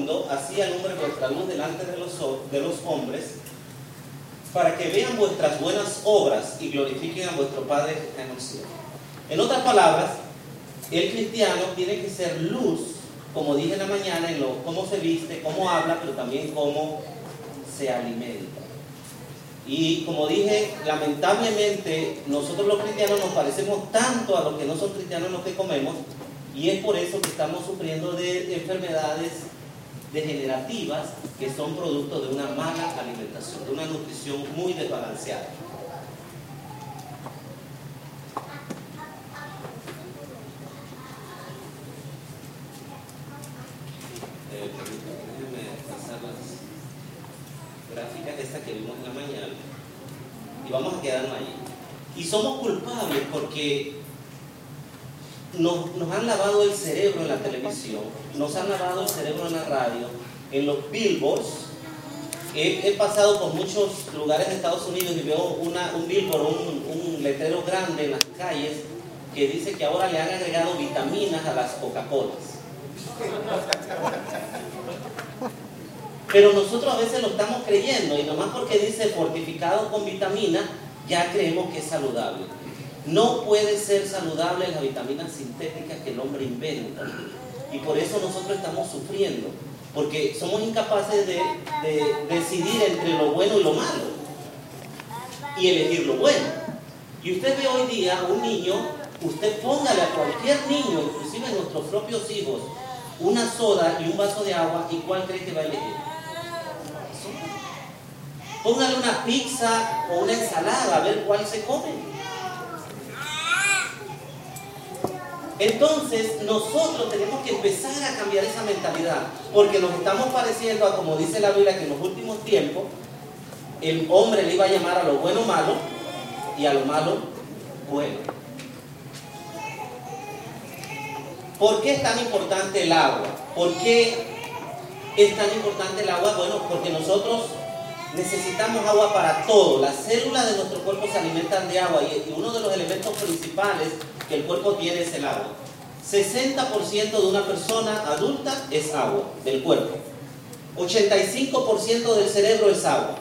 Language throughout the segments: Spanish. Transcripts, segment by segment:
mundo, así alumbre vuestra luz delante de los hombres, para que vean vuestras buenas obras y glorifiquen a vuestro Padre que está en los cielos. En otras palabras, el cristiano tiene que ser luz, como dije en la mañana, en cómo se viste, cómo habla, pero también cómo se alimenta. Y como dije, lamentablemente nosotros los cristianos nos parecemos tanto a los que no son cristianos en lo que comemos, y es por eso que estamos sufriendo de enfermedades degenerativas que son producto de una mala alimentación, de una nutrición muy desbalanceada. Déjenme pasar las gráficas estas que vimos en la mañana y vamos a quedarnos allí. Y somos culpables porque nos han lavado el cerebro en la televisión, nos han lavado el cerebro en la radio, en los billboards. He pasado por muchos lugares de Estados Unidos y veo un billboard, un letrero grande en las calles que dice que ahora le han agregado vitaminas a las Coca-Colas. Pero nosotros a veces lo estamos creyendo, y nomás porque dice fortificado con vitamina, ya creemos que es saludable. No puede ser saludable las vitaminas sintéticas que el hombre inventa. Y por eso nosotros estamos sufriendo, porque somos incapaces de decidir entre lo bueno y lo malo y elegir lo bueno. Y usted ve hoy día a un niño, usted póngale a cualquier niño, inclusive a nuestros propios hijos, una soda y un vaso de agua, ¿y cuál cree que va a elegir? Póngale una pizza o una ensalada, a ver cuál se come. Entonces nosotros tenemos que empezar a cambiar esa mentalidad, porque nos estamos pareciendo a, como dice la Biblia, que en los últimos tiempos el hombre le iba a llamar a lo bueno malo y a lo malo bueno. ¿Por qué es tan importante el agua? ¿Por qué es tan importante el agua? Bueno, porque nosotros necesitamos agua para todo. Las células de nuestro cuerpo se alimentan de agua, y uno de los elementos principales que el cuerpo tiene es el agua. 60% de una persona adulta es agua del cuerpo. 85% del cerebro es agua.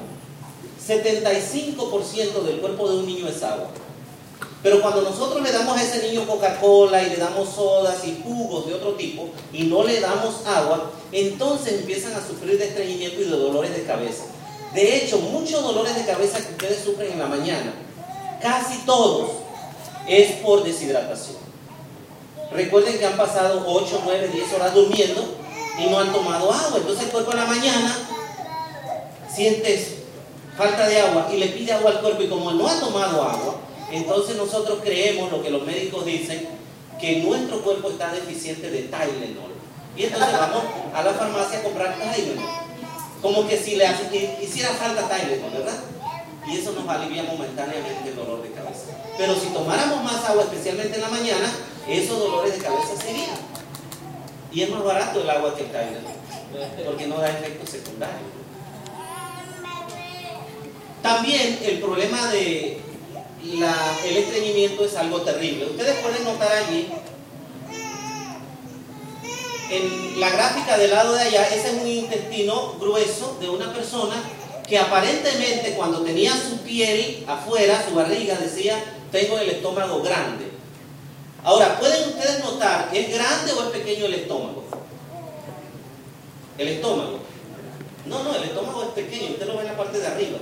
75% del cuerpo de un niño es agua. Pero cuando nosotros le damos a ese niño Coca-Cola y le damos sodas y jugos de otro tipo y no le damos agua, entonces empiezan a sufrir de estreñimiento y de dolores de cabeza. De hecho, muchos dolores de cabeza que ustedes sufren en la mañana, casi todos, es por deshidratación. Recuerden que han pasado 8, 9, 10 horas durmiendo y no han tomado agua. Entonces el cuerpo en la mañana siente falta de agua y le pide agua al cuerpo, y como no ha tomado agua, entonces nosotros creemos lo que los médicos dicen, que nuestro cuerpo está deficiente de Tylenol. Y entonces vamos a la farmacia a comprar Tylenol, como que si le hiciera falta Tylenol, ¿verdad? Y eso nos alivia momentáneamente el dolor de cabeza. Pero si tomáramos más agua, especialmente en la mañana, esos dolores de cabeza se irían. Y es más barato el agua que el Tylenol, porque no da efectos secundarios. También el problema de el estreñimiento es algo terrible. Ustedes pueden notar allí, en la gráfica del lado de allá, ese es un intestino grueso de una persona que aparentemente cuando tenía su piel afuera, su barriga, decía, tengo el estómago grande. Ahora, ¿pueden ustedes notar, es grande o es pequeño el estómago? El estómago. No, el estómago es pequeño, usted lo ve en la parte de arriba.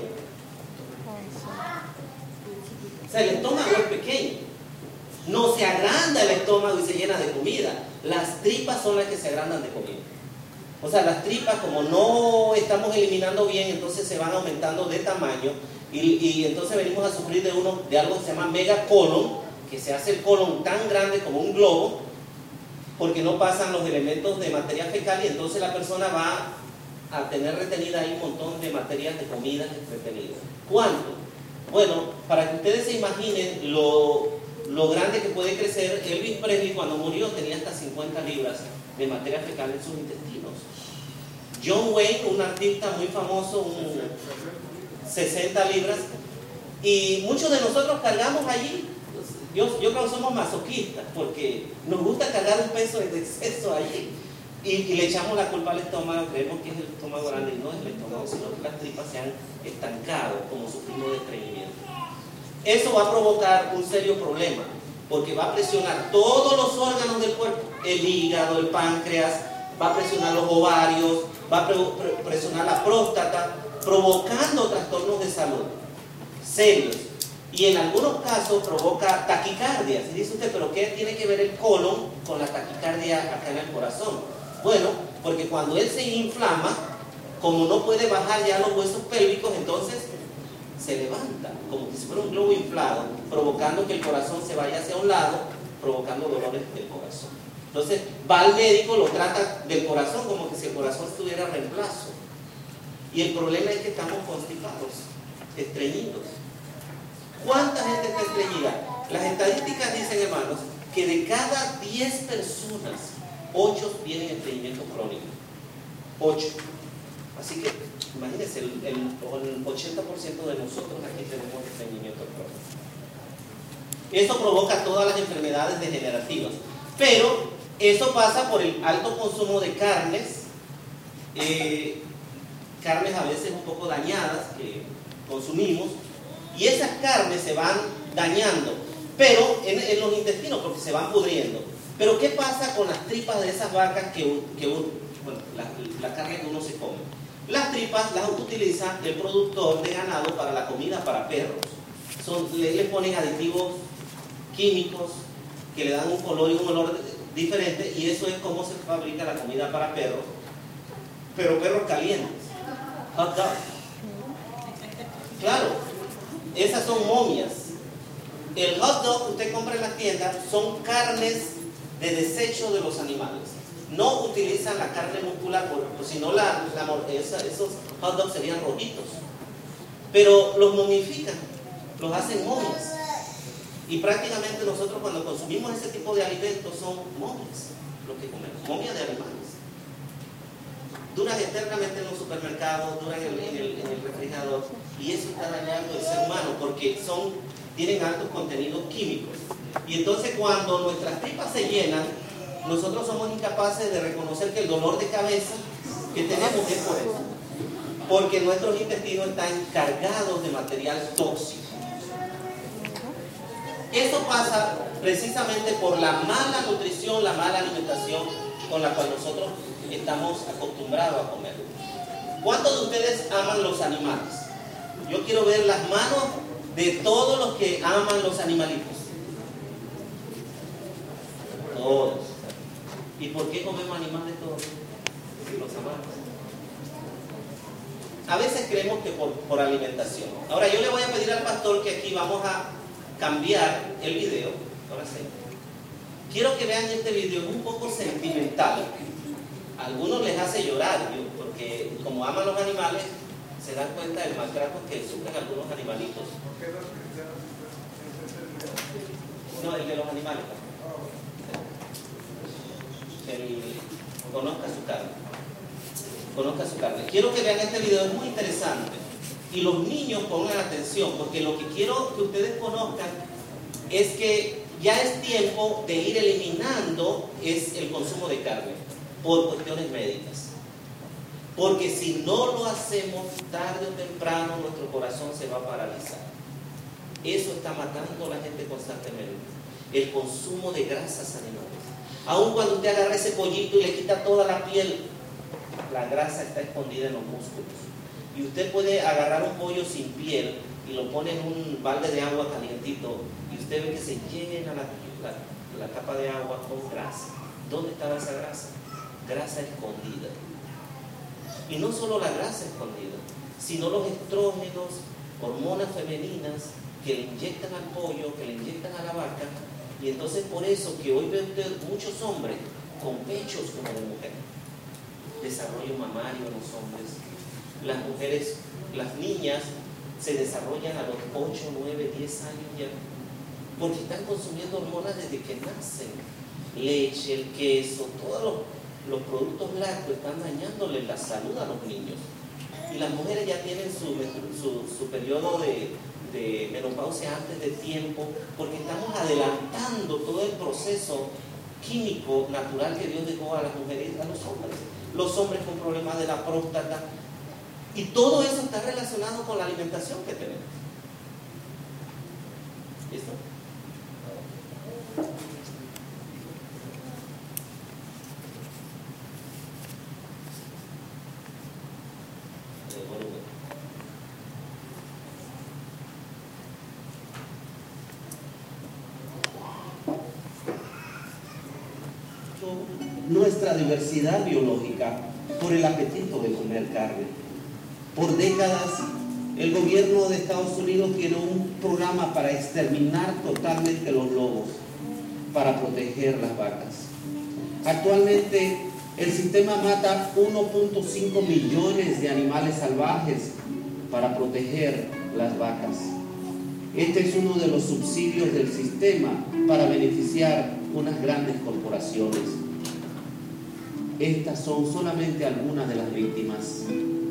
O sea, el estómago es pequeño. No se agranda el estómago y se llena de comida. Las tripas son las que se agrandan de comida. O sea, las tripas, como no estamos eliminando bien, entonces se van aumentando de tamaño, y entonces venimos a sufrir de algo que se llama megacolon, que se hace el colon tan grande como un globo, porque no pasan los elementos de materia fecal, y entonces la persona va a tener retenida ahí un montón de materias de comida retenidas. ¿Cuánto? Bueno, para que ustedes se imaginen lo grande que puede crecer, Elvis Presley cuando murió tenía hasta 50 libras de materia fecal en sus intestinos. John Wayne, un artista muy famoso, 60 libras. Y muchos de nosotros cargamos allí. Yo creo que somos masoquistas porque nos gusta cargar un peso de exceso allí. y le echamos la culpa al estómago, creemos que es el estómago grande y no es el estómago, sino que las tripas se han estancado como sufriendo de estreñimiento. Eso va a provocar un serio problema, porque va a presionar todos los órganos del cuerpo, el hígado, el páncreas, va a presionar los ovarios, va a presionar la próstata, provocando trastornos de salud serios. Y en algunos casos provoca taquicardia. Y dice usted, ¿pero qué tiene que ver el colon con la taquicardia acá en el corazón? Bueno, porque cuando él se inflama, como no puede bajar ya los huesos pélvicos, entonces se levanta, como si fuera un globo inflado, provocando que el corazón se vaya hacia un lado, provocando dolores del corazón. Entonces va al médico, lo trata del corazón como que si el corazón tuviera reemplazo. Y el problema es que estamos constipados, estreñidos. ¿Cuánta gente está estreñida? Las estadísticas dicen, hermanos, que de cada 10 personas, 8 tienen estreñimiento crónico. 8. Así que, imagínense, el 80% de nosotros aquí tenemos estreñimiento crónico. Eso provoca todas las enfermedades degenerativas. Pero eso pasa por el alto consumo de carnes, carnes a veces un poco dañadas que consumimos, y esas carnes se van dañando, pero en los intestinos, porque se van pudriendo. Pero ¿qué pasa con las tripas de esas vacas bueno, la carne que uno se come? Las tripas las utiliza el productor de ganado para la comida para perros. Le ponen aditivos químicos que le dan un color y un olor diferente, y eso es como se fabrica la comida para perros, pero perros calientes, hot dog. Claro, esas son momias. El hot dog que usted compra en las tiendas son carnes de desecho de los animales. No utilizan la carne muscular, porque si no esos hot dogs serían rojitos. Pero los momifican, los hacen momias. Y prácticamente nosotros cuando consumimos ese tipo de alimentos son momias, lo que comemos, momias de animales. Duran eternamente en los supermercados, duran en el refrigerador, y eso está dañando el ser humano porque tienen altos contenidos químicos. Y entonces cuando nuestras tripas se llenan, nosotros somos incapaces de reconocer que el dolor de cabeza que tenemos es por eso, porque nuestros intestinos están cargados de material tóxico. Eso pasa precisamente por la mala nutrición, la mala alimentación con la cual nosotros estamos acostumbrados a comer. ¿Cuántos de ustedes aman los animales? Yo quiero ver las manos de todos los que aman los animalitos. Todos. ¿Y por qué comemos animales todos? Porque los amamos. A veces creemos que por alimentación. Ahora yo le voy a pedir al pastor que aquí vamos a cambiar el video. Ahora sí. Quiero que vean este video un poco sentimental. A algunos les hace llorar, porque como aman los animales, se dan cuenta del maltrato que sufren algunos animalitos. No, el de los animales. Conozca su carne. Conozca su carne. Quiero que vean este video, es muy interesante. Y los niños pongan atención, porque lo que quiero que ustedes conozcan es que ya es tiempo de ir eliminando el consumo de carne por cuestiones médicas. Porque si no lo hacemos, tarde o temprano nuestro corazón se va a paralizar. Eso está matando a la gente constantemente. El consumo de grasas animales. Aun cuando usted agarra ese pollito y le quita toda la piel, la grasa está escondida en los músculos. Y usted puede agarrar un pollo sin piel y lo pone en un balde de agua calientito y usted ve que se llena la capa de agua con grasa. ¿Dónde estaba esa grasa? Grasa escondida. Y no solo la grasa escondida, sino los estrógenos, hormonas femeninas que le inyectan al pollo, que le inyectan a la vaca. Y entonces por eso que hoy ve usted muchos hombres con pechos como de mujer. Desarrollo mamario en los hombres. Las mujeres, las niñas se desarrollan a los 8, 9, 10 años ya, porque están consumiendo hormonas desde que nacen. Leche, el queso, todos los productos lácteos están dañándole la salud a los niños. Y las mujeres ya tienen su periodo de menopausia antes de tiempo, porque estamos adelantando todo el proceso químico natural que Dios dejó a las mujeres y a los hombres con problemas de la próstata, y todo eso está relacionado con la alimentación que tenemos. ¿Listo? Nuestra diversidad biológica por el apetito de comer carne. Por décadas, el gobierno de Estados Unidos tiene un programa para exterminar totalmente los lobos, para proteger las vacas. Actualmente, el sistema mata 1.5 millones de animales salvajes para proteger las vacas. Este es uno de los subsidios del sistema para beneficiar unas grandes corporaciones. Estas son solamente algunas de las víctimas.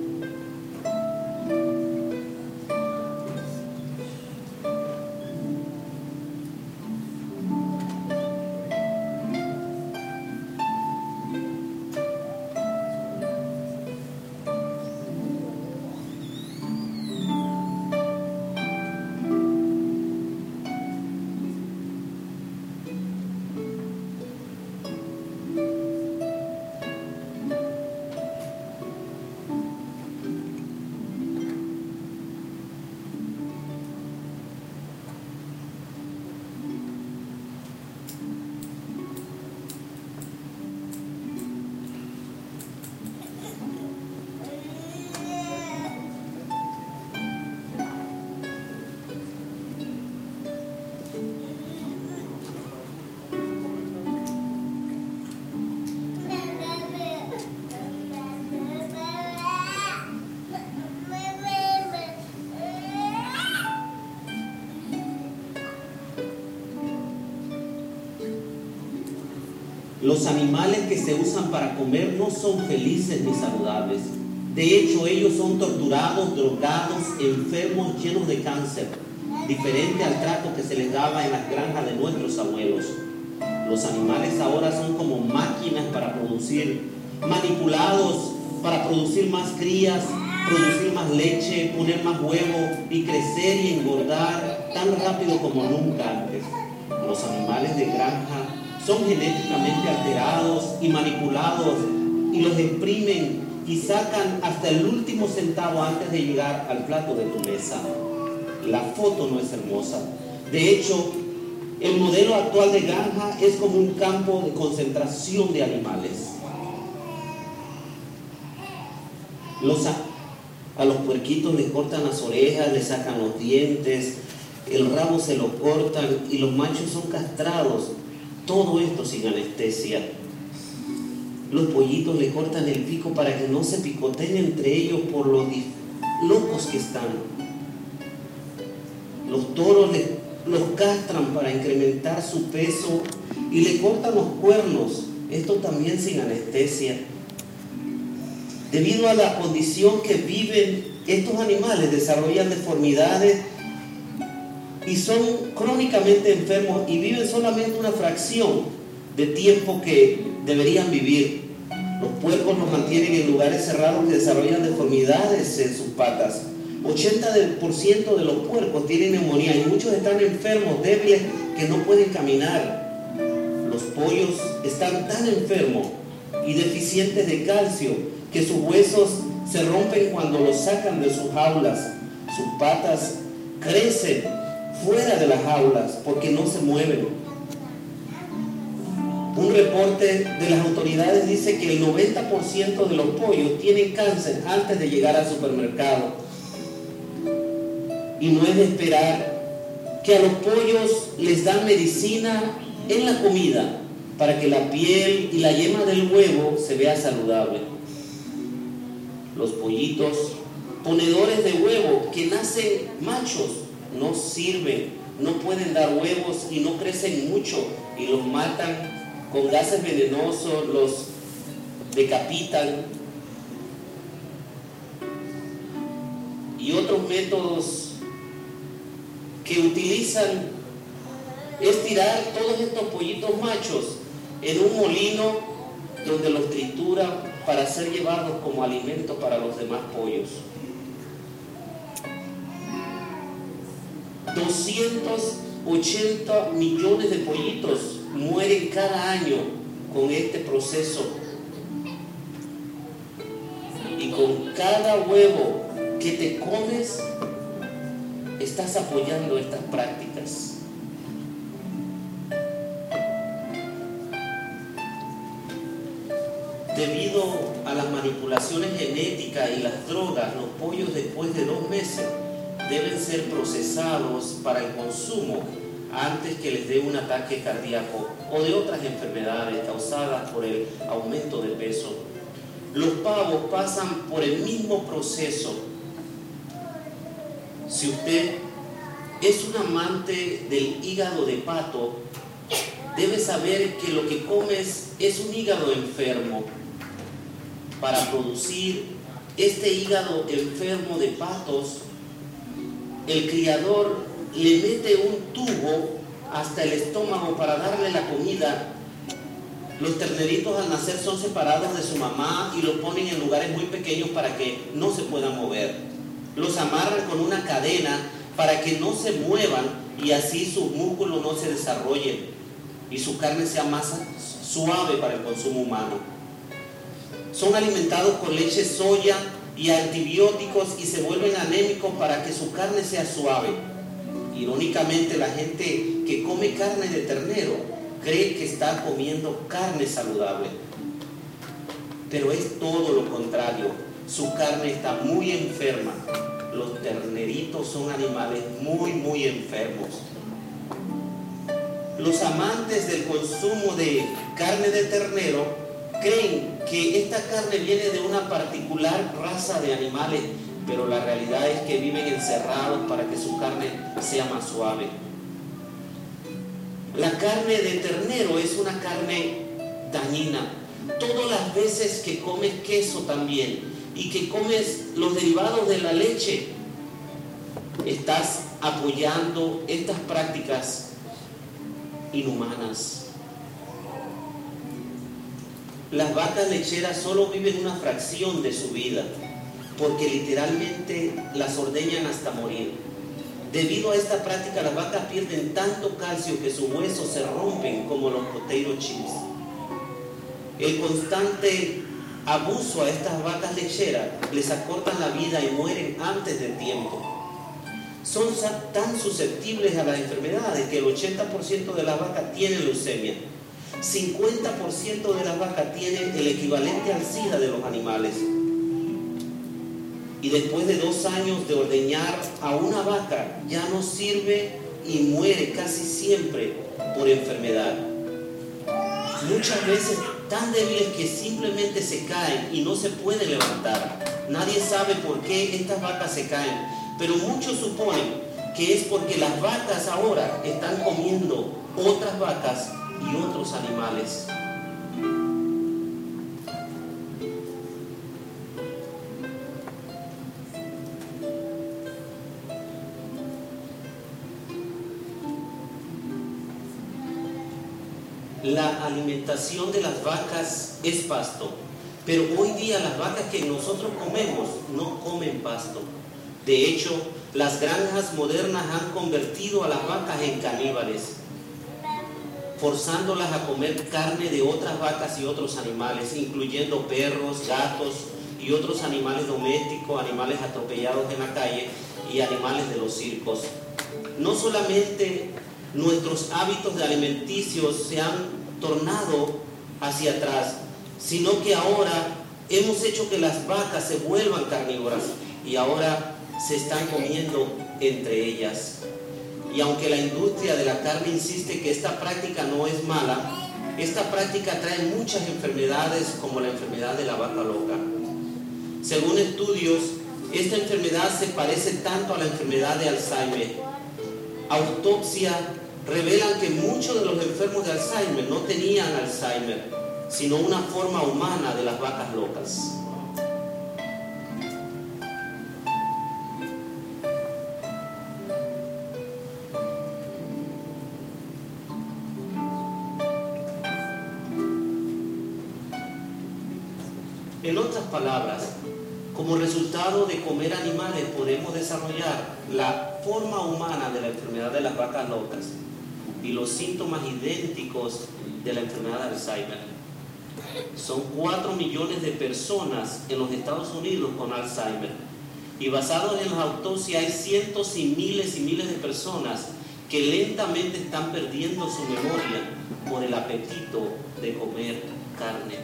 Los animales que se usan para comer no son felices ni saludables. De hecho, ellos son torturados, drogados, enfermos, llenos de cáncer, diferente al trato que se les daba en las granjas de nuestros abuelos. Los animales ahora son como máquinas para producir, manipulados para producir más crías, producir más leche, poner más huevos y crecer y engordar tan rápido como nunca antes. Los animales de granja son genéticamente alterados y manipulados y los exprimen y sacan hasta el último centavo antes de llegar al plato de tu mesa. La foto no es hermosa. De hecho, el modelo actual de granja es como un campo de concentración de animales. A los puerquitos les cortan las orejas, les sacan los dientes, el rabo se lo cortan y los machos son castrados. Todo esto sin anestesia. Los pollitos le cortan el pico para que no se picoteen entre ellos por los locos que están. Los toros los castran para incrementar su peso y le cortan los cuernos. Esto también sin anestesia. Debido a la condición que viven, estos animales desarrollan deformidades y son crónicamente enfermos y viven solamente una fracción de tiempo que deberían vivir. Los puercos los mantienen en lugares cerrados que desarrollan deformidades en sus patas. 80% de los puercos tienen neumonía y muchos están enfermos, débiles, que no pueden caminar. Los pollos están tan enfermos y deficientes de calcio que sus huesos se rompen cuando los sacan de sus jaulas. Sus patas crecen fuera de las jaulas porque no se mueven. Un reporte de las autoridades dice que el 90% de los pollos tienen cáncer antes de llegar al supermercado. Y no es de esperar que a los pollos les dan medicina en la comida para que la piel y la yema del huevo se vea saludable. Los pollitos ponedores de huevo que nacen machos no sirven, no pueden dar huevos y no crecen mucho y los matan con gases venenosos, los decapitan y otros métodos que utilizan es tirar todos estos pollitos machos en un molino donde los trituran para ser llevados como alimento para los demás pollos. 280 millones de pollitos mueren cada año con este proceso. Y con cada huevo que te comes, estás apoyando estas prácticas. Debido a las manipulaciones genéticas y las drogas, los pollos después de 2 meses deben ser procesados para el consumo antes que les dé un ataque cardíaco o de otras enfermedades causadas por el aumento de peso. Los pavos pasan por el mismo proceso. Si usted es un amante del hígado de pato, debe saber que lo que comes es un hígado enfermo. Para producir este hígado enfermo de patos, el criador le mete un tubo hasta el estómago para darle la comida. Los terneritos al nacer son separados de su mamá y los ponen en lugares muy pequeños para que no se puedan mover. Los amarran con una cadena para que no se muevan y así sus músculos no se desarrollen y su carne sea más suave para el consumo humano. Son alimentados con leche soya y antibióticos y se vuelven anémicos para que su carne sea suave. Irónicamente, la gente que come carne de ternero cree que está comiendo carne saludable, pero es todo lo contrario. Su carne está muy enferma. Los terneritos son animales muy enfermos. Los amantes del consumo de carne de ternero creen que esta carne viene de una particular raza de animales, pero la realidad es que viven encerrados para que su carne sea más suave. La carne de ternero es una carne dañina. Todas las veces que comes queso también y que comes los derivados de la leche, estás apoyando estas prácticas inhumanas. Las vacas lecheras solo viven una fracción de su vida, porque literalmente las ordeñan hasta morir. Debido a esta práctica, las vacas pierden tanto calcio que sus huesos se rompen como los potato chips. El constante abuso a estas vacas lecheras les acortan la vida y mueren antes del tiempo. Son tan susceptibles a las enfermedades que el 80% de las vacas tienen leucemia. 50% de las vacas tienen el equivalente al SIDA de los animales. Y después de 2 años de ordeñar a una vaca, ya no sirve y muere casi siempre por enfermedad. Muchas veces tan débiles que simplemente se caen y no se pueden levantar. Nadie sabe por qué estas vacas se caen, pero muchos suponen que es porque las vacas ahora están comiendo otras vacas y otros animales. La alimentación de las vacas es pasto, pero hoy día las vacas que nosotros comemos no comen pasto. De hecho, las granjas modernas han convertido a las vacas en caníbales, forzándolas a comer carne de otras vacas y otros animales, incluyendo perros, gatos y otros animales domésticos, animales atropellados en la calle y animales de los circos. No solamente nuestros hábitos alimenticios se han tornado hacia atrás, sino que ahora hemos hecho que las vacas se vuelvan carnívoras y ahora se están comiendo entre ellas. Y aunque la industria de la carne insiste que esta práctica no es mala, esta práctica trae muchas enfermedades como la enfermedad de la vaca loca. Según estudios, esta enfermedad se parece tanto a la enfermedad de Alzheimer. Autopsia revelan que muchos de los enfermos de Alzheimer no tenían Alzheimer, sino una forma humana de las vacas locas. En otras palabras, como resultado de comer animales podemos desarrollar la forma humana de la enfermedad de las vacas locas y los síntomas idénticos de la enfermedad de Alzheimer. Son 4 millones de personas en los Estados Unidos con Alzheimer. Y basado en las autopsias hay cientos y miles de personas que lentamente están perdiendo su memoria por el apetito de comer carne.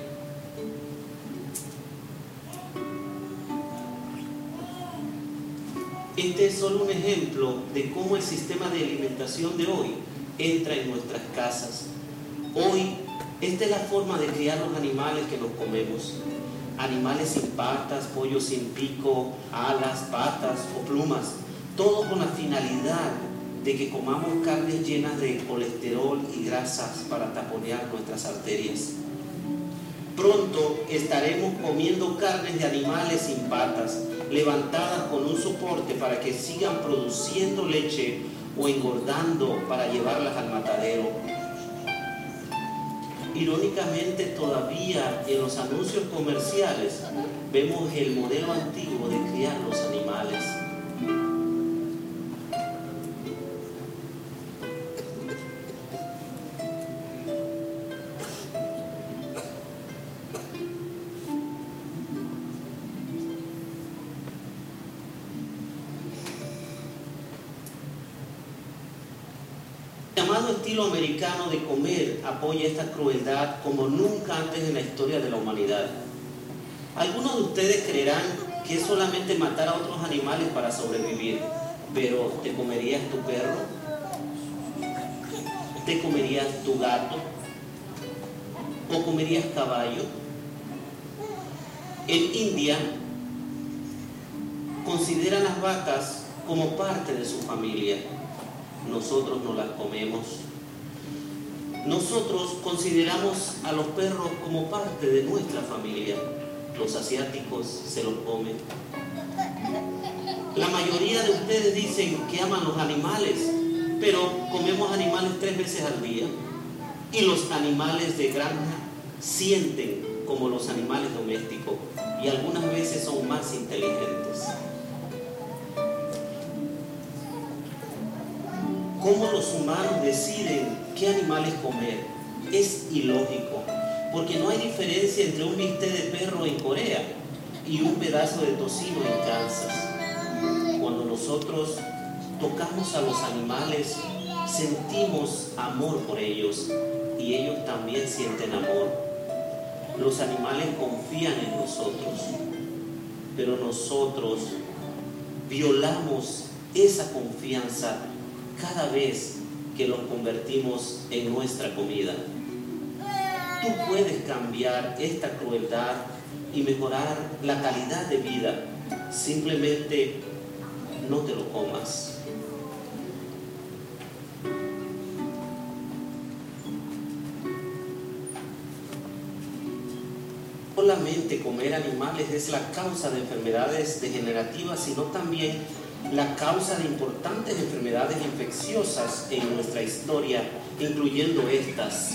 Este es solo un ejemplo de cómo el sistema de alimentación de hoy entra en nuestras casas. Hoy, esta es la forma de criar los animales que nos comemos. Animales sin patas, pollos sin pico, alas, patas o plumas. Todo con la finalidad de que comamos carnes llenas de colesterol y grasas para taponear nuestras arterias. Pronto estaremos comiendo carnes de animales sin patas, levantadas con un soporte para que sigan produciendo leche o engordando para llevarlas al matadero. Irónicamente, todavía en los anuncios comerciales vemos el modelo antiguo de criar los animales. El llamado estilo americano de comer apoya esta crueldad como nunca antes en la historia de la humanidad. Algunos de ustedes creerán que es solamente matar a otros animales para sobrevivir, pero ¿te comerías tu perro? ¿Te comerías tu gato? ¿O comerías caballo? En India consideran las vacas como parte de su familia. Nosotros no las comemos. Nosotros consideramos a los perros como parte de nuestra familia. Los asiáticos se los comen. La mayoría de ustedes dicen que aman los animales, pero comemos animales 3 veces al día. Y los animales de granja sienten como los animales domésticos y algunas veces son más inteligentes. ¿Cómo los humanos deciden qué animales comer? Es ilógico, porque no hay diferencia entre un bistec de perro en Corea y un pedazo de tocino en Kansas. Cuando nosotros tocamos a los animales, sentimos amor por ellos y ellos también sienten amor. Los animales confían en nosotros, pero nosotros violamos esa confianza cada vez que los convertimos en nuestra comida. Tú puedes cambiar esta crueldad y mejorar la calidad de vida. Simplemente no te lo comas. No solamente comer animales es la causa de enfermedades degenerativas, sino también la causa de importantes enfermedades infecciosas en nuestra historia, incluyendo estas.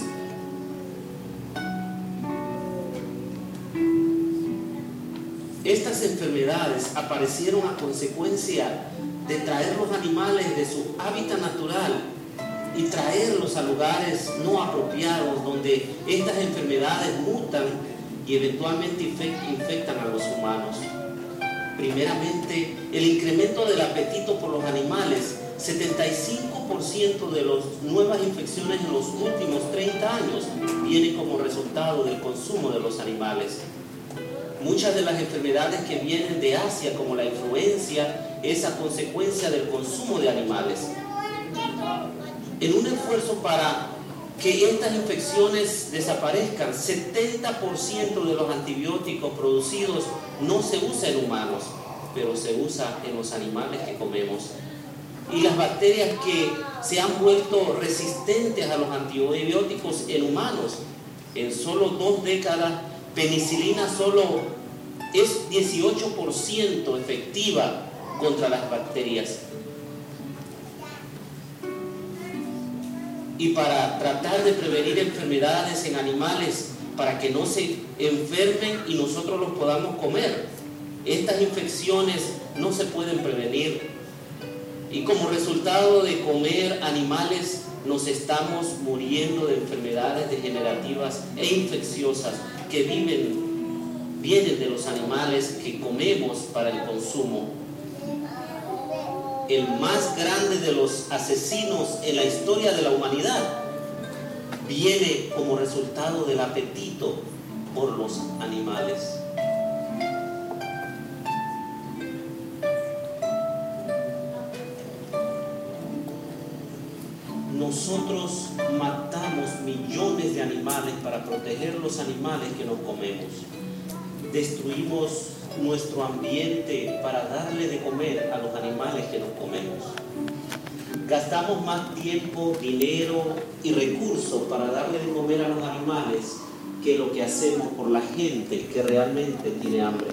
Estas enfermedades aparecieron a consecuencia de traer los animales de su hábitat natural y traerlos a lugares no apropiados donde estas enfermedades mutan y eventualmente infectan a los humanos. Primeramente, el incremento del apetito por los animales. 75% de las nuevas infecciones en los últimos 30 años vienen como resultado del consumo de los animales. Muchas de las enfermedades que vienen de Asia, como la influencia, es a consecuencia del consumo de animales. En un esfuerzo para que estas infecciones desaparezcan, 70% de los antibióticos producidos no se usa en humanos, pero se usa en los animales que comemos. Y las bacterias que se han vuelto resistentes a los antibióticos en humanos, en solo 2 décadas, penicilina solo es 18% efectiva contra las bacterias. Y para tratar de prevenir enfermedades en animales, para que no se enfermen y nosotros los podamos comer. Estas infecciones no se pueden prevenir y como resultado de comer animales nos estamos muriendo de enfermedades degenerativas e infecciosas que vienen de los animales que comemos para el consumo. El más grande de los asesinos en la historia de la humanidad viene como resultado del apetito por los animales. Nosotros matamos millones de animales para proteger los animales que nos comemos. Destruimos nuestro ambiente para darle de comer a los animales que nos comemos. Gastamos más tiempo, dinero y recursos para darle de comer a los animales que lo que hacemos por la gente que realmente tiene hambre.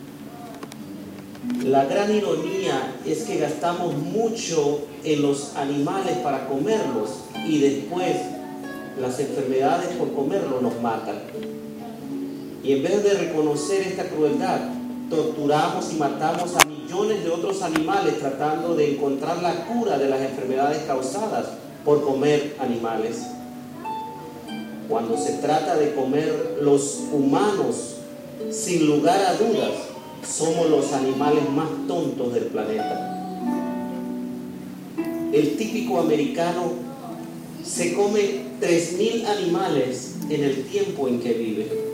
La gran ironía es que gastamos mucho en los animales para comerlos y después las enfermedades por comerlos nos matan. Y en vez de reconocer esta crueldad, torturamos y matamos a millones de otros animales tratando de encontrar la cura de las enfermedades causadas por comer animales. Cuando se trata de comer los humanos, sin lugar a dudas, somos los animales más tontos del planeta. El típico americano se come 3.000 animales en el tiempo en que vive.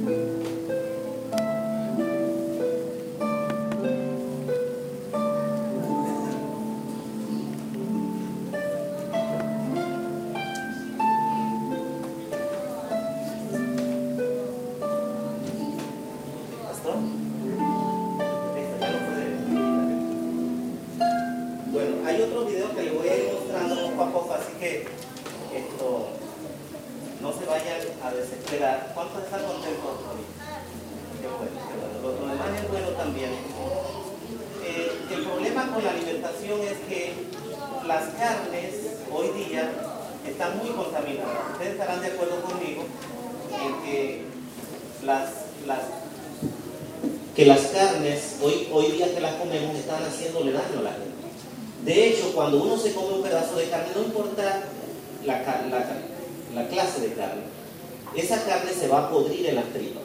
Hay otros videos que les voy a ir mostrando poco a poco, así que esto no se vayan a desesperar. ¿Cuántos están contentos hoy? Qué bueno, qué bueno. Lo demás es bueno también. El problema con la alimentación es que las carnes hoy día están muy contaminadas. Ustedes estarán de acuerdo conmigo en que las carnes hoy día que las comemos están haciéndole daño a la gente. De hecho, cuando uno se come un pedazo de carne, no importa la clase de carne, esa carne se va a podrir en las tripas.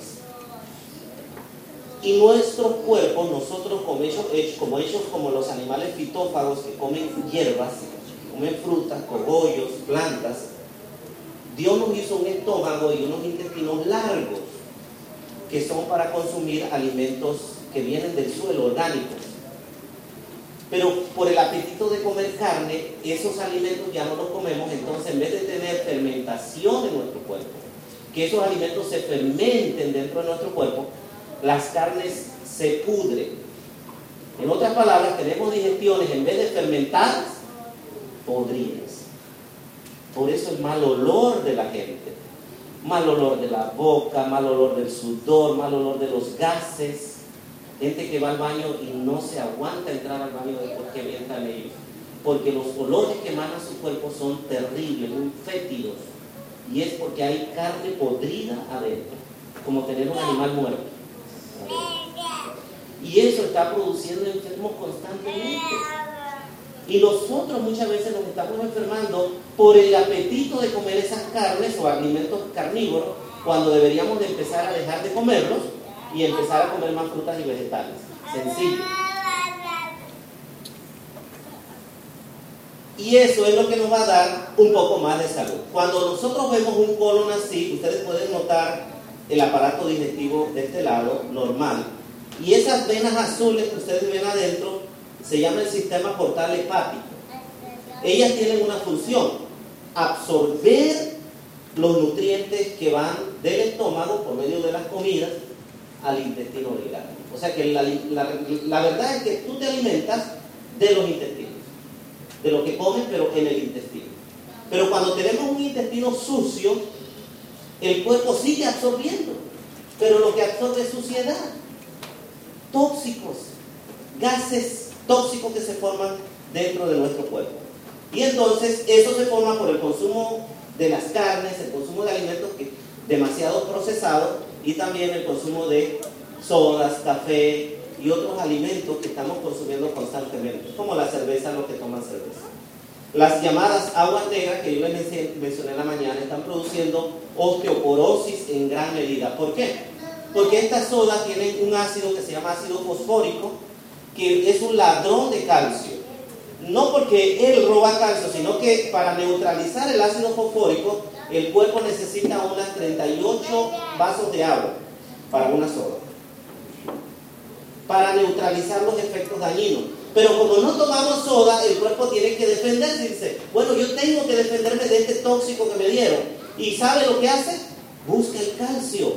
Y nuestros cuerpos, nosotros como los animales fitófagos que comen hierbas, comen frutas, cogollos, plantas, Dios nos hizo un estómago y unos intestinos largos que son para consumir alimentos que vienen del suelo, orgánicos. Pero por el apetito de comer carne, esos alimentos ya no los comemos, entonces en vez de tener fermentación en nuestro cuerpo, que esos alimentos se fermenten dentro de nuestro cuerpo, las carnes se pudren. En otras palabras, tenemos digestiones, en vez de fermentadas, podridas. Por eso el mal olor de la gente, mal olor de la boca, mal olor del sudor, mal olor de los gases. Gente que va al baño y no se aguanta entrar al baño después que avientan ellos, porque los olores que emanan su cuerpo son terribles, muy fétidos, y es porque hay carne podrida adentro, como tener un animal muerto. Y eso está produciendo enfermos constantemente. Y nosotros muchas veces nos estamos enfermando por el apetito de comer esas carnes o alimentos carnívoros, cuando deberíamos de empezar a dejar de comerlos y empezar a comer más frutas y vegetales. Sencillo. Y eso es lo que nos va a dar un poco más de salud. Cuando nosotros vemos un colon así, ustedes pueden notar el aparato digestivo de este lado, normal. Y esas venas azules que ustedes ven adentro, se llama el sistema portal hepático. Ellas tienen una función: absorber los nutrientes que van del estómago por medio de las comidas al intestino delgado. O sea que la verdad es que tú te alimentas de los intestinos, de lo que comes, pero en el intestino. Pero cuando tenemos un intestino sucio, el cuerpo sigue absorbiendo, pero lo que absorbe es suciedad, tóxicos, gases tóxicos que se forman dentro de nuestro cuerpo. Y entonces eso se forma por el consumo de las carnes, el consumo de alimentos que demasiado procesado y también el consumo de sodas, café y otros alimentos que estamos consumiendo constantemente, como la cerveza, los que toman cerveza. Las llamadas aguas negras que yo les mencioné en la mañana están produciendo osteoporosis en gran medida. ¿Por qué? Porque estas sodas tienen un ácido que se llama ácido fosfórico, que es un ladrón de calcio. No porque él roba calcio, sino que para neutralizar el ácido fosfórico, el cuerpo necesita unas 38 vasos de agua para una soda, para neutralizar los efectos dañinos. Pero como no tomamos soda, el cuerpo tiene que defenderse y dice, bueno, yo tengo que defenderme de este tóxico que me dieron. ¿Y sabe lo que hace? Busca el calcio.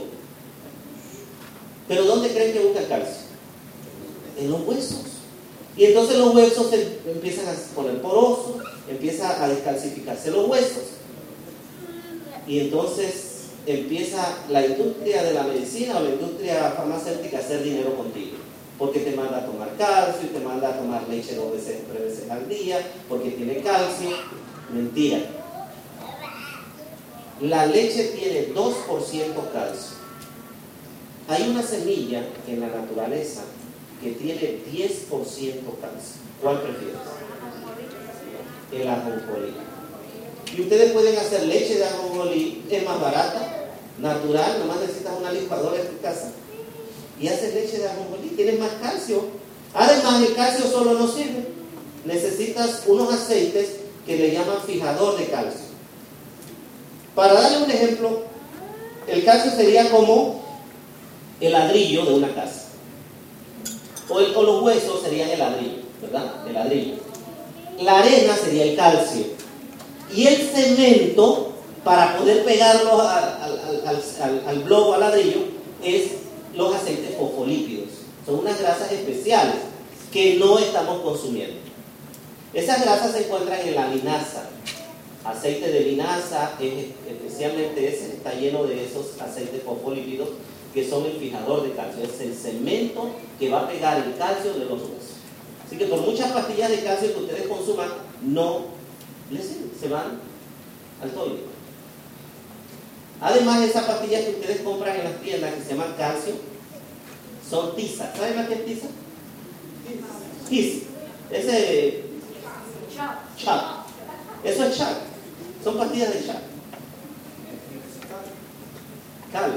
¿Pero dónde creen que busca el calcio? En los huesos. Y entonces los huesos se empiezan a poner porosos, empieza a descalcificarse los huesos. Y entonces empieza la industria de la medicina o la industria farmacéutica a hacer dinero contigo. Porque te manda a tomar calcio y te manda a tomar leche 2 veces, 3 veces al día, porque tiene calcio. Mentira. La leche tiene 2% calcio. Hay una semilla en la naturaleza que tiene 10% calcio. ¿Cuál prefieres? El ajonjolí. Y ustedes pueden hacer leche de ajonjolí, es más barata, natural, nomás necesitas una licuadora en tu casa y haces leche de ajonjolí, tienes más calcio. Además, el calcio solo no sirve, necesitas unos aceites que le llaman fijador de calcio. Para darle un ejemplo, el calcio sería como el ladrillo de una casa, o los huesos serían el ladrillo, ¿verdad? El ladrillo. La arena sería el calcio y el cemento, para poder pegarlo al bloque, al ladrillo, es los aceites fosfolípidos. Son unas grasas especiales que no estamos consumiendo. Esas grasas se encuentran en la linaza. Aceite de linaza, especialmente ese, está lleno de esos aceites fosfolípidos que son el fijador de calcio. Es el cemento que va a pegar el calcio de los huesos. Así que por muchas pastillas de calcio que ustedes consuman, no les sirven, se van al toile. Además, esas pastillas que ustedes compran en las tiendas que se llaman calcio, son tiza. ¿Saben más qué es tiza? Tiza. Ese chat. Eso es chat. Son pastillas de chat. Calcio.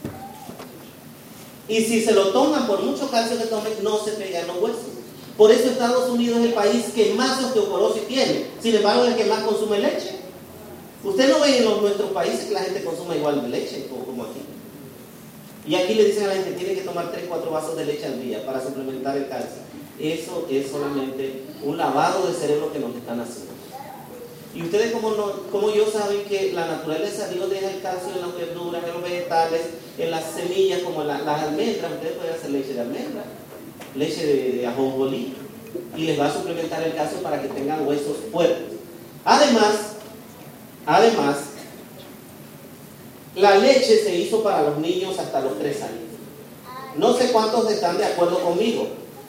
Y si se lo toman, por mucho calcio que tomen, no se pega en los huesos. Por eso Estados Unidos es el país que más osteoporosis tiene. Sin embargo, es el que más consume leche. Usted no ve en nuestros países que la gente consuma igual de leche como aquí. Y aquí le dicen a la gente, tiene que tomar 3-4 vasos de leche al día para suplementar el calcio. Eso es solamente un lavado de cerebro que nos están haciendo. Y ustedes como yo saben que la naturaleza, Dios deja el calcio en las verduras, en los vegetales, en las semillas, como las almendras. Ustedes pueden hacer leche de almendra, leche de ajonjolí, y les va a suplementar el calcio para que tengan huesos fuertes. Además, la leche se hizo para los niños hasta los 3 años. No sé cuántos están de acuerdo conmigo,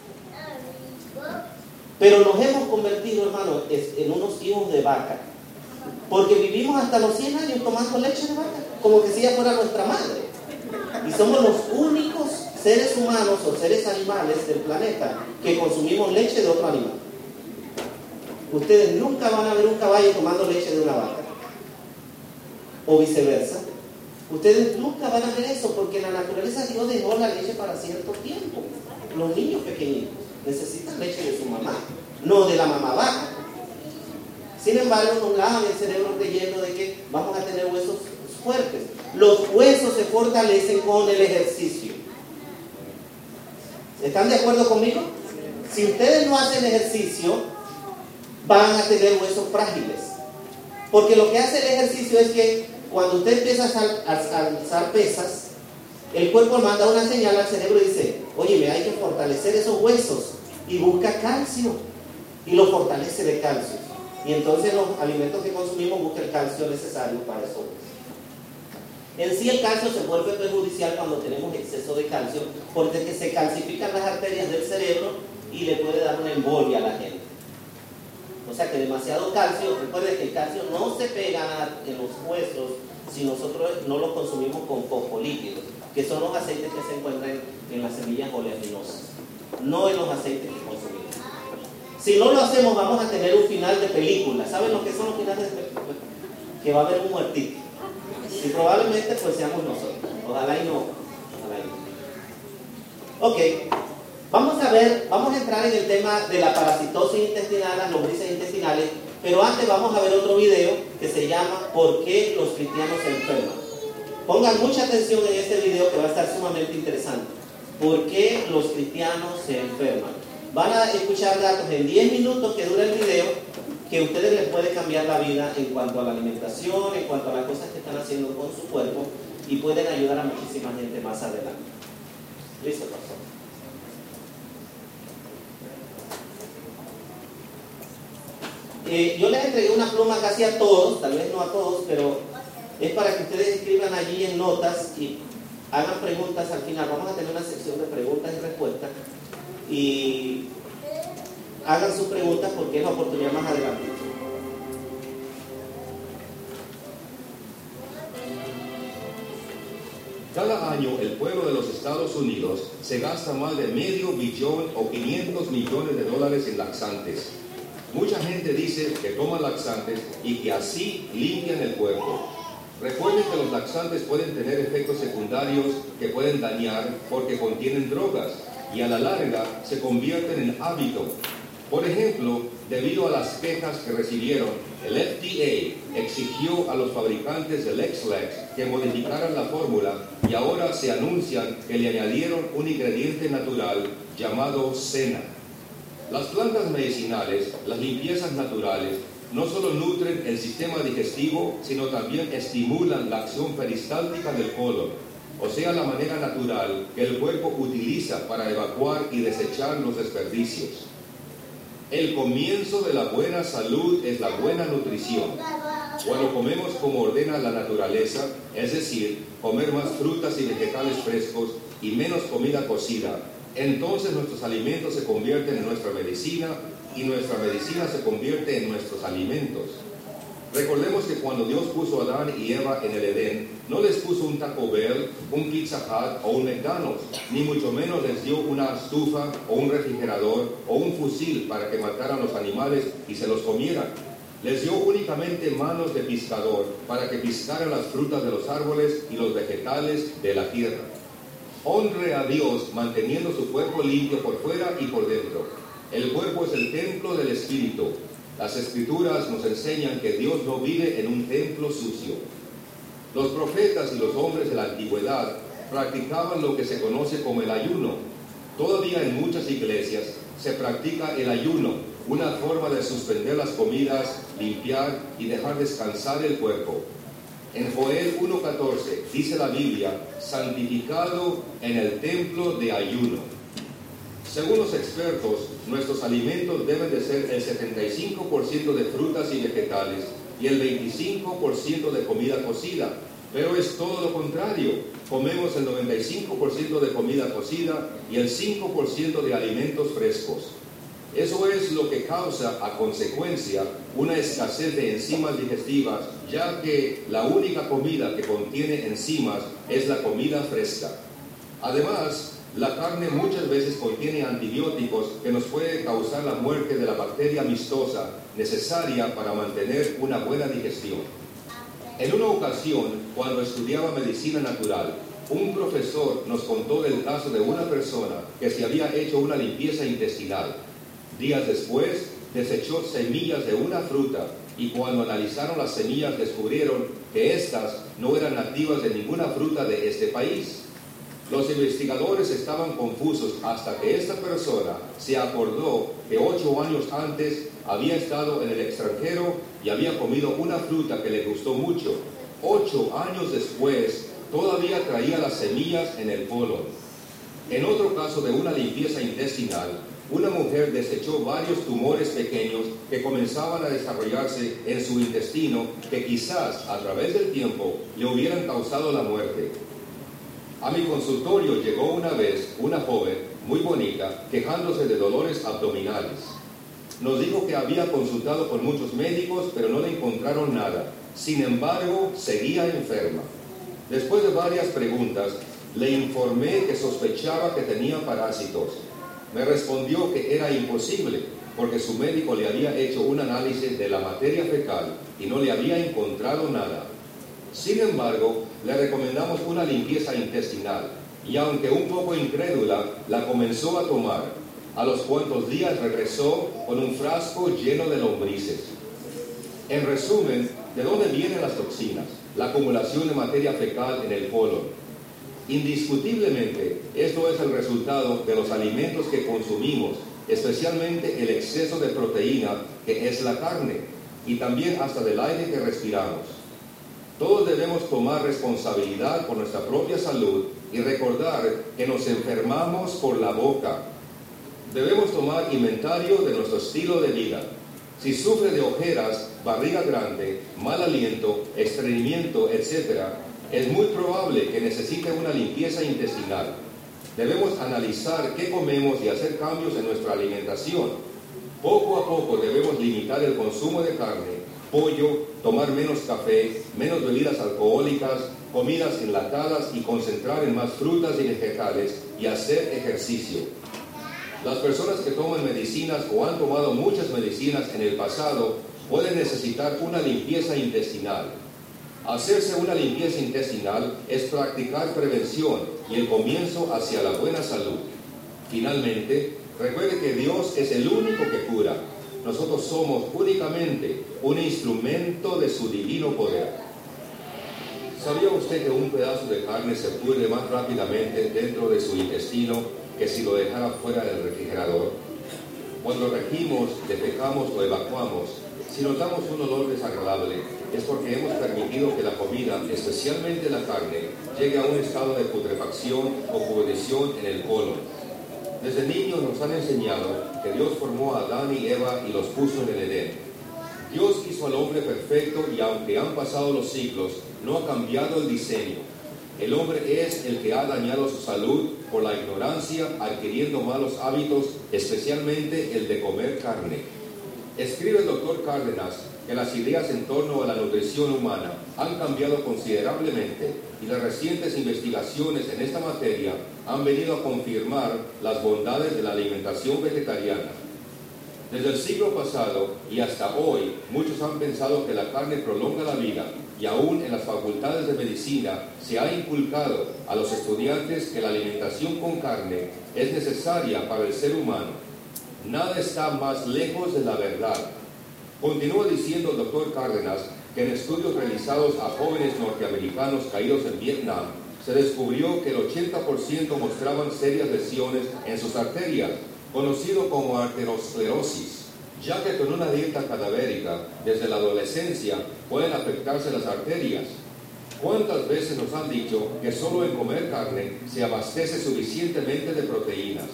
pero nos hemos convertido, hermano, en unos hijos de vaca, porque vivimos hasta los 100 años tomando leche de vaca, como que si ella fuera nuestra madre. Y somos los únicos seres humanos o seres animales del planeta que consumimos leche de otro animal. Ustedes nunca van a ver un caballo tomando leche de una vaca, o viceversa. Ustedes nunca van a ver eso, porque la naturaleza Dios dejó la leche para cierto tiempo. Los niños pequeñitos necesitan leche de su mamá, no de la mamá vaca. Sin embargo, nos lavan el cerebro creyendo de que vamos a tener huesos fuertes. Los huesos se fortalecen con el ejercicio. ¿Están de acuerdo conmigo? Si ustedes no hacen ejercicio, van a tener huesos frágiles. Porque lo que hace el ejercicio es que cuando usted empieza a alzar pesas, el cuerpo manda una señal al cerebro y dice, oye, hay que fortalecer esos huesos, y busca calcio y lo fortalece de calcio. Y entonces los alimentos que consumimos buscan el calcio necesario para esos huesos. En sí, el calcio se vuelve perjudicial cuando tenemos exceso de calcio, porque se calcifican las arterias del cerebro y le puede dar una embolia a la gente. O sea que demasiado calcio, recuerden que el calcio no se pega en los huesos si nosotros no los consumimos con fosfolípidos, que son los aceites que se encuentran en las semillas oleaginosas, no en los aceites que consumimos. Si no lo hacemos, vamos a tener un final de película. ¿Saben lo que son los finales de película? Que va a haber un muertito. Y probablemente pues seamos nosotros. Ojalá y no. Ojalá y no. Ok. Vamos a entrar en el tema de la parasitosis intestinal, las lombrices intestinales, pero antes vamos a ver otro video que se llama ¿Por qué los cristianos se enferman? Pongan mucha atención en este video que va a estar sumamente interesante. ¿Por qué los cristianos se enferman? Van a escuchar datos en 10 minutos que dura el video que a ustedes les puede cambiar la vida en cuanto a la alimentación, en cuanto a las cosas que están haciendo con su cuerpo y pueden ayudar a muchísima gente más adelante. ¿Listo, pastor? Yo les entregué una pluma casi a todos, tal vez no a todos, pero es para que ustedes escriban allí en notas y hagan preguntas al final. Vamos a tener una sección de preguntas y respuestas y hagan sus preguntas porque es la oportunidad más adelante. Cada año el pueblo de los Estados Unidos se gasta más de $500 billones o $500 millones en laxantes. Mucha gente dice que toman laxantes y que así limpian el cuerpo. Recuerden que los laxantes pueden tener efectos secundarios que pueden dañar porque contienen drogas y a la larga se convierten en hábito. Por ejemplo, debido a las quejas que recibieron, el FDA exigió a los fabricantes del X-Lax que modificaran la fórmula y ahora se anuncian que le añadieron un ingrediente natural llamado cena. Las plantas medicinales, las limpiezas naturales, no solo nutren el sistema digestivo, sino también estimulan la acción peristáltica del colon, o sea, la manera natural que el cuerpo utiliza para evacuar y desechar los desperdicios. El comienzo de la buena salud es la buena nutrición. Cuando comemos como ordena la naturaleza, es decir, comer más frutas y vegetales frescos y menos comida cocida, entonces nuestros alimentos se convierten en nuestra medicina y nuestra medicina se convierte en nuestros alimentos. Recordemos que cuando Dios puso a Adán y Eva en el Edén, no les puso un Taco Bell, un Pizza Hut o un McDonald's, ni mucho menos les dio una estufa o un refrigerador o un fusil para que mataran los animales y se los comieran. Les dio únicamente manos de pescador para que pescaran las frutas de los árboles y los vegetales de la tierra. Honre a Dios manteniendo su cuerpo limpio por fuera y por dentro. El cuerpo es el templo del Espíritu. Las Escrituras nos enseñan que Dios no vive en un templo sucio. Los profetas y los hombres de la antigüedad practicaban lo que se conoce como el ayuno. Todavía en muchas iglesias se practica el ayuno, una forma de suspender las comidas, limpiar y dejar descansar el cuerpo. En Joel 1:14 dice la Biblia, santificado en el templo de ayuno. Según los expertos, nuestros alimentos deben de ser el 75% de frutas y vegetales y el 25% de comida cocida. Pero es todo lo contrario. Comemos el 95% de comida cocida y el 5% de alimentos frescos. Eso es lo que causa a consecuencia una escasez de enzimas digestivas, ya que la única comida que contiene enzimas es la comida fresca. Además, la carne muchas veces contiene antibióticos que nos puede causar la muerte de la bacteria amistosa necesaria para mantener una buena digestión. En una ocasión, cuando estudiaba medicina natural, un profesor nos contó del caso de una persona que se había hecho una limpieza intestinal. Días después, desechó semillas de una fruta y cuando analizaron las semillas descubrieron que éstas no eran nativas de ninguna fruta de este país. Los investigadores estaban confusos hasta que esta persona se acordó que 8 años antes había estado en el extranjero y había comido una fruta que le gustó mucho. 8 años después, todavía traía las semillas en el colon. En otro caso de una limpieza intestinal, una mujer desechó varios tumores pequeños que comenzaban a desarrollarse en su intestino que quizás a través del tiempo le hubieran causado la muerte. A mi consultorio llegó una vez una joven muy bonita quejándose de dolores abdominales. Nos dijo que había consultado con muchos médicos pero no le encontraron nada. Sin embargo, seguía enferma. Después de varias preguntas, le informé que sospechaba que tenía parásitos. Me respondió que era imposible, porque su médico le había hecho un análisis de la materia fecal y no le había encontrado nada. Sin embargo, le recomendamos una limpieza intestinal, y aunque un poco incrédula, la comenzó a tomar. A los cuantos días regresó con un frasco lleno de lombrices. En resumen, ¿de dónde vienen las toxinas? La acumulación de materia fecal en el colon. Indiscutiblemente, esto es el resultado de los alimentos que consumimos, especialmente el exceso de proteína que es la carne, y también hasta del aire que respiramos. Todos debemos tomar responsabilidad por nuestra propia salud y recordar que nos enfermamos por la boca. Debemos tomar inventario de nuestro estilo de vida. Si sufre de ojeras, barriga grande, mal aliento, estreñimiento, etc., es muy probable que necesite una limpieza intestinal. Debemos analizar qué comemos y hacer cambios en nuestra alimentación. Poco a poco debemos limitar el consumo de carne, pollo, tomar menos café, menos bebidas alcohólicas, comidas enlatadas y concentrar en más frutas y vegetales y hacer ejercicio. Las personas que toman medicinas o han tomado muchas medicinas en el pasado pueden necesitar una limpieza intestinal. Hacerse una limpieza intestinal es practicar prevención y el comienzo hacia la buena salud. Finalmente, recuerde que Dios es el único que cura. Nosotros somos únicamente un instrumento de su divino poder. ¿Sabía usted que un pedazo de carne se pudre más rápidamente dentro de su intestino que si lo dejara fuera del refrigerador? Cuando regimos, defecamos o evacuamos, si notamos un olor desagradable, es porque hemos permitido que la comida, especialmente la carne, llegue a un estado de putrefacción o pudrición en el colon. Desde niños nos han enseñado que Dios formó a Adán y Eva y los puso en el Edén. Dios hizo al hombre perfecto y aunque han pasado los siglos, no ha cambiado el diseño. El hombre es el que ha dañado su salud por la ignorancia, adquiriendo malos hábitos, especialmente el de comer carne. Escribe el Dr. Cárdenas que las ideas en torno a la nutrición humana han cambiado considerablemente y las recientes investigaciones en esta materia han venido a confirmar las bondades de la alimentación vegetariana. Desde el siglo pasado y hasta hoy, muchos han pensado que la carne prolonga la vida y aún en las facultades de medicina se ha inculcado a los estudiantes que la alimentación con carne es necesaria para el ser humano. Nada está más lejos de la verdad. Continúa diciendo el Dr. Cárdenas que en estudios realizados a jóvenes norteamericanos caídos en Vietnam, se descubrió que el 80% mostraban serias lesiones en sus arterias, conocido como arteriosclerosis, ya que con una dieta cadavérica desde la adolescencia pueden afectarse las arterias. ¿Cuántas veces nos han dicho que solo en comer carne se abastece suficientemente de proteínas?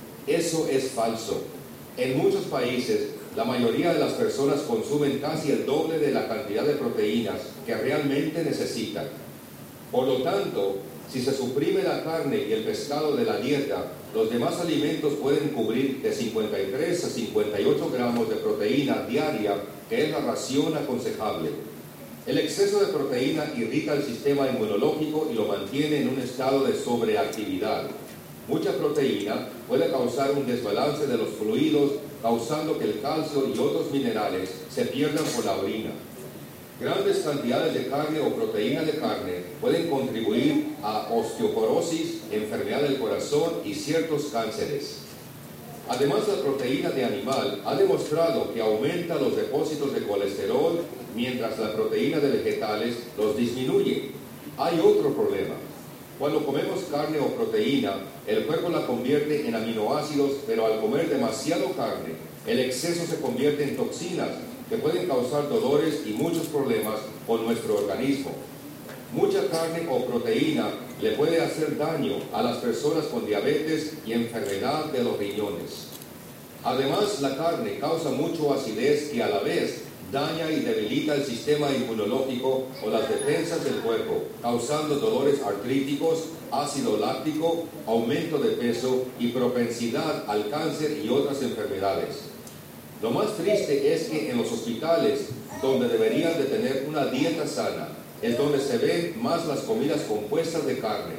Eso es falso. En muchos países, la mayoría de las personas consumen casi el doble de la cantidad de proteínas que realmente necesitan. Por lo tanto, si se suprime la carne y el pescado de la dieta, los demás alimentos pueden cubrir de 53 a 58 gramos de proteína diaria, que es la ración aconsejable. El exceso de proteína irrita el sistema inmunológico y lo mantiene en un estado de sobreactividad. Mucha proteína puede causar un desbalance de los fluidos, causando que el calcio y otros minerales se pierdan por la orina. Grandes cantidades de carne o proteína de carne pueden contribuir a osteoporosis, enfermedad del corazón y ciertos cánceres. Además, la proteína de animal ha demostrado que aumenta los depósitos de colesterol, mientras la proteína de vegetales los disminuye. Hay otro problema. Cuando comemos carne o proteína, el cuerpo la convierte en aminoácidos, pero al comer demasiado carne, el exceso se convierte en toxinas que pueden causar dolores y muchos problemas con nuestro organismo. Mucha carne o proteína le puede hacer daño a las personas con diabetes y enfermedad de los riñones. Además, la carne causa mucha acidez y a la vez daña y debilita el sistema inmunológico o las defensas del cuerpo, causando dolores artríticos, ácido láctico, aumento de peso y propensidad al cáncer y otras enfermedades. Lo más triste es que en los hospitales, donde deberían de tener una dieta sana, es donde se ven más las comidas compuestas de carne.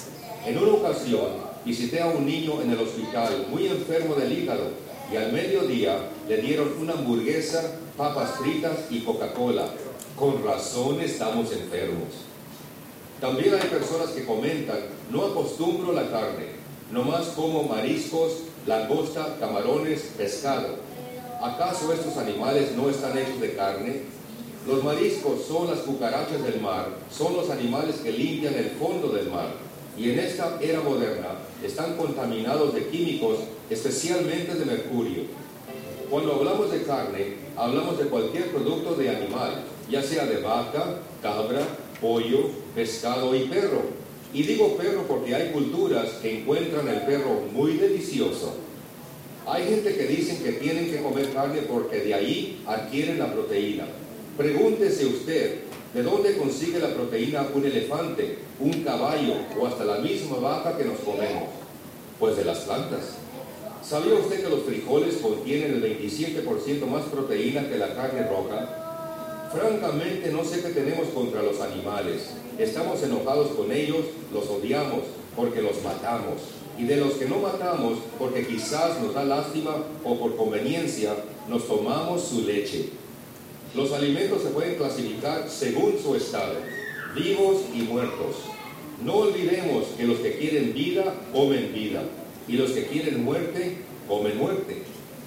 En una ocasión, visité a un niño en el hospital muy enfermo del hígado y al mediodía le dieron una hamburguesa, papas fritas y Coca-Cola. Con razón estamos enfermos. También hay personas que comentan: no acostumbro la carne, nomás como mariscos, langosta, camarones, pescado. ¿Acaso estos animales no están hechos de carne? Los mariscos son las cucarachas del mar, son los animales que limpian el fondo del mar. Y en esta era moderna están contaminados de químicos, especialmente de mercurio. Cuando hablamos de carne, hablamos de cualquier producto de animal, ya sea de vaca, cabra, pollo, pescado y perro. Y digo perro porque hay culturas que encuentran el perro muy delicioso. Hay gente que dicen que tienen que comer carne porque de ahí adquieren la proteína. Pregúntese usted, ¿de dónde consigue la proteína un elefante, un caballo o hasta la misma vaca que nos comemos? Pues de las plantas. ¿Sabía usted que los frijoles contienen el 27% más proteína que la carne roja? Francamente no sé qué tenemos contra los animales. Estamos enojados con ellos, los odiamos porque los matamos. Y de los que no matamos porque quizás nos da lástima o por conveniencia, nos tomamos su leche. Los alimentos se pueden clasificar según su estado, vivos y muertos. No olvidemos que los que quieren vida, comen vida, y los que quieren muerte, comen muerte.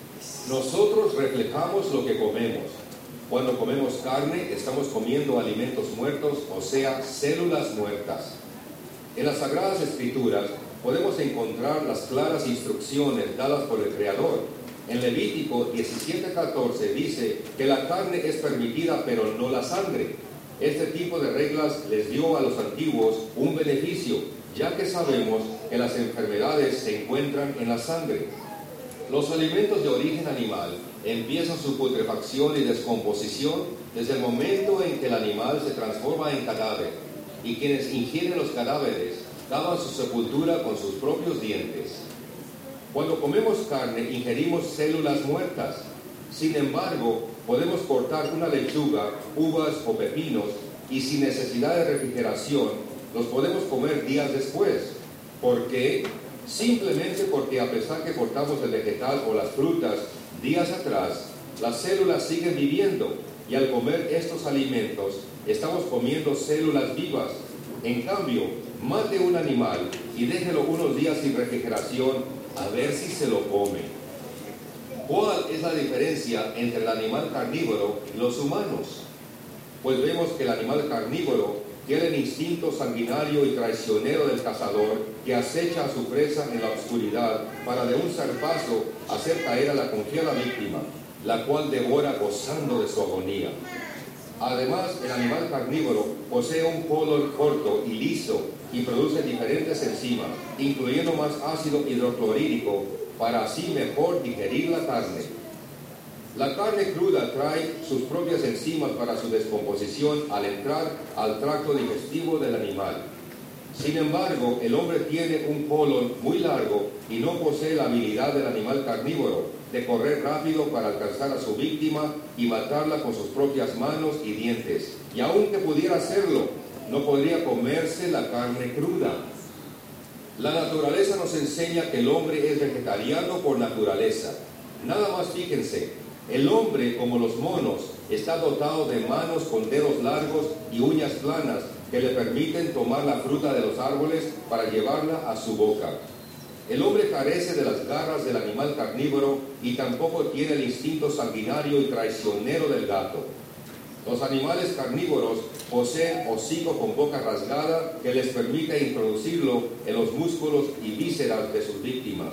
Nosotros reflejamos lo que comemos. Cuando comemos carne, estamos comiendo alimentos muertos, o sea, células muertas. En las Sagradas Escrituras podemos encontrar las claras instrucciones dadas por el Creador. En Levítico 17:14 dice que la carne es permitida, pero no la sangre. Este tipo de reglas les dio a los antiguos un beneficio, ya que sabemos que las enfermedades se encuentran en la sangre. Los alimentos de origen animal empiezan su putrefacción y descomposición desde el momento en que el animal se transforma en cadáver, y quienes ingieren los cadáveres daban su sepultura con sus propios dientes. Cuando comemos carne, ingerimos células muertas. Sin embargo, podemos cortar una lechuga, uvas o pepinos y sin necesidad de refrigeración, los podemos comer días después. ¿Por qué? Simplemente porque a pesar que cortamos el vegetal o las frutas días atrás, las células siguen viviendo y al comer estos alimentos, estamos comiendo células vivas. En cambio, mate un animal y déjelo unos días sin refrigeración a ver si se lo come. ¿Cuál es la diferencia entre el animal carnívoro y los humanos? Pues vemos que el animal carnívoro tiene el instinto sanguinario y traicionero del cazador que acecha a su presa en la oscuridad para de un zarpazo hacer caer a la confiada víctima, la cual devora gozando de su agonía. Además, el animal carnívoro posee un colon corto y liso y produce diferentes enzimas, incluyendo más ácido hidroclorídrico, para así mejor digerir la carne. La carne cruda trae sus propias enzimas para su descomposición al entrar al tracto digestivo del animal. Sin embargo, el hombre tiene un colon muy largo y no posee la habilidad del animal carnívoro de correr rápido para alcanzar a su víctima y matarla con sus propias manos y dientes. Y aunque pudiera hacerlo, no podría comerse la carne cruda. La naturaleza nos enseña que el hombre es vegetariano por naturaleza. Nada más fíjense, el hombre, como los monos, está dotado de manos con dedos largos y uñas planas que le permiten tomar la fruta de los árboles para llevarla a su boca. El hombre carece de las garras del animal carnívoro y tampoco tiene el instinto sanguinario y traicionero del gato. Los animales carnívoros poseen hocico con boca rasgada que les permite introducirlo en los músculos y vísceras de sus víctimas.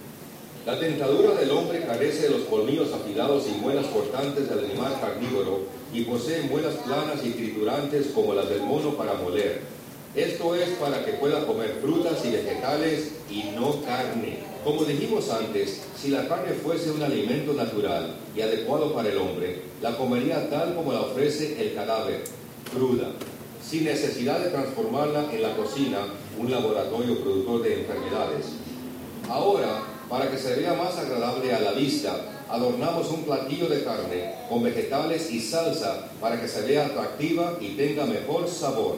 La dentadura del hombre carece de los colmillos afilados y muelas cortantes del animal carnívoro y posee muelas planas y triturantes como las del mono para moler. Esto es para que pueda comer frutas y vegetales y no carne. Como dijimos antes, si la carne fuese un alimento natural y adecuado para el hombre, la comería tal como la ofrece el cadáver, cruda, sin necesidad de transformarla en la cocina, un laboratorio productor de enfermedades. Ahora, Para que se vea más agradable a la vista, adornamos un platillo de carne con vegetales y salsa para que se vea atractiva y tenga mejor sabor.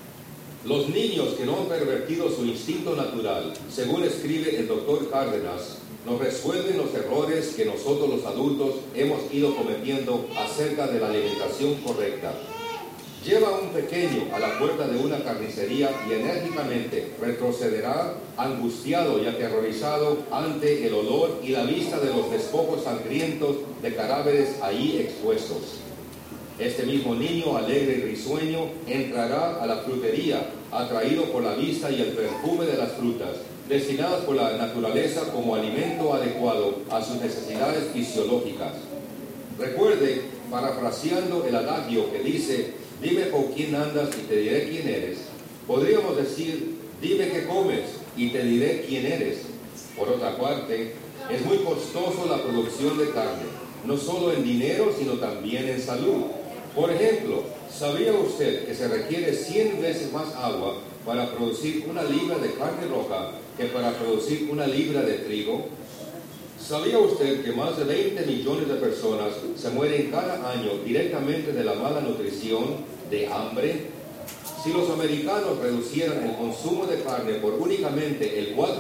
Los niños que no han pervertido su instinto natural, según escribe el Dr. Cárdenas, nos resuelven los errores que nosotros los adultos hemos ido cometiendo acerca de la alimentación correcta. Lleva a un pequeño a la puerta de una carnicería y enérgicamente retrocederá angustiado y aterrorizado ante el olor y la vista de los despojos sangrientos de cadáveres ahí expuestos. Este mismo niño alegre y risueño entrará a la frutería, atraído por la vista y el perfume de las frutas, destinadas por la naturaleza como alimento adecuado a sus necesidades fisiológicas. Recuerde, parafraseando el adagio que dice, dime con quién andas y te diré quién eres, podríamos decir, dime qué comes y te diré quién eres. Por otra parte, es muy costoso la producción de carne, no solo en dinero, sino también en salud. Por ejemplo, ¿sabía usted que se requiere 100 veces más agua para producir una libra de carne roja que para producir una libra de trigo? ¿Sabía usted que más de 20 millones de personas se mueren cada año directamente de la mala nutrición, de hambre? Si los americanos reducieran el consumo de carne por únicamente el 4%,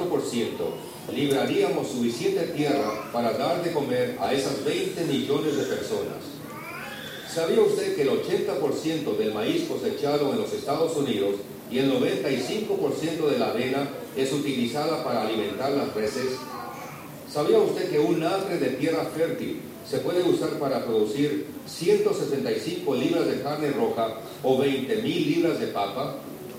libraríamos suficiente tierra para dar de comer a esas 20 millones de personas. ¿Sabía usted que el 80% del maíz cosechado en los Estados Unidos y el 95% de la avena es utilizada para alimentar las reses? ¿Sabía usted que un acre de tierra fértil se puede usar para producir 175 libras de carne roja o 20.000 libras de papa?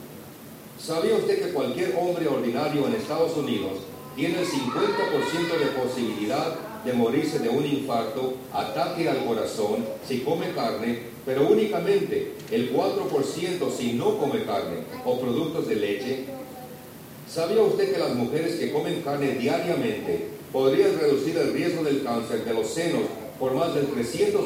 ¿Sabía usted que cualquier hombre ordinario en Estados Unidos tiene el 50% de posibilidad de morirse de un infarto, ataque al corazón, si come carne, pero únicamente el 4% si no come carne o productos de leche? ¿Sabía usted que las mujeres que comen carne diariamente podrían reducir el riesgo del cáncer de los senos por más del 380%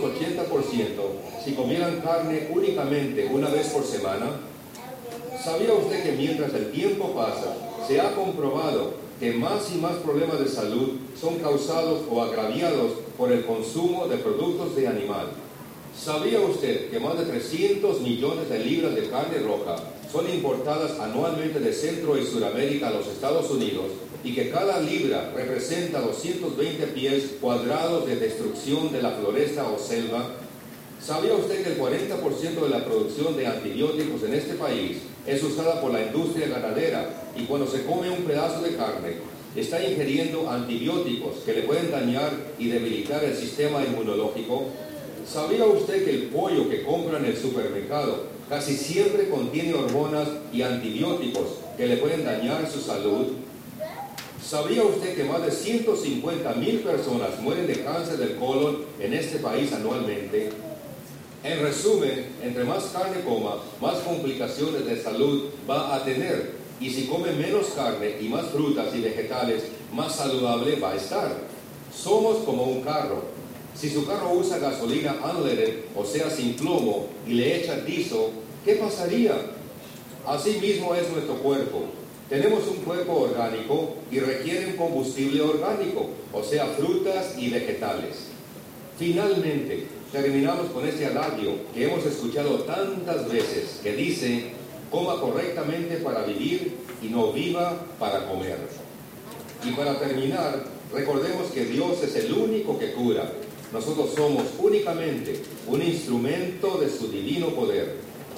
si comieran carne únicamente una vez por semana? ¿Sabía usted que mientras el tiempo pasa, se ha comprobado que más y más problemas de salud son causados o agraviados por el consumo de productos de animal? ¿Sabía usted que más de 300 millones de libras de carne roja son importadas anualmente de Centro y Suramérica a los Estados Unidos y que cada libra representa 220 pies cuadrados de destrucción de la floresta o selva? ¿Sabía usted que el 40% de la producción de antibióticos en este país es usada por la industria ganadera y cuando se come un pedazo de carne está ingiriendo antibióticos que le pueden dañar y debilitar el sistema inmunológico? ¿Sabía usted que el pollo que compra en el supermercado casi siempre contiene hormonas y antibióticos que le pueden dañar su salud? ¿Sabía usted que más de 150,000 personas mueren de cáncer del colon en este país anualmente? En resumen, entre más carne coma, más complicaciones de salud va a tener. Y si come menos carne y más frutas y vegetales, más saludable va a estar. Somos como un carro. Si su carro usa gasolina unleaded, o sea, sin plomo, y le echa diesel, ¿qué pasaría? Así mismo es nuestro cuerpo. Tenemos un cuerpo orgánico y requiere un combustible orgánico, o sea, frutas y vegetales. Finalmente, terminamos con este adagio que hemos escuchado tantas veces, que dice, coma correctamente para vivir y no viva para comer. Y para terminar, recordemos que Dios es el único que cura. Nosotros somos únicamente un instrumento de su divino poder.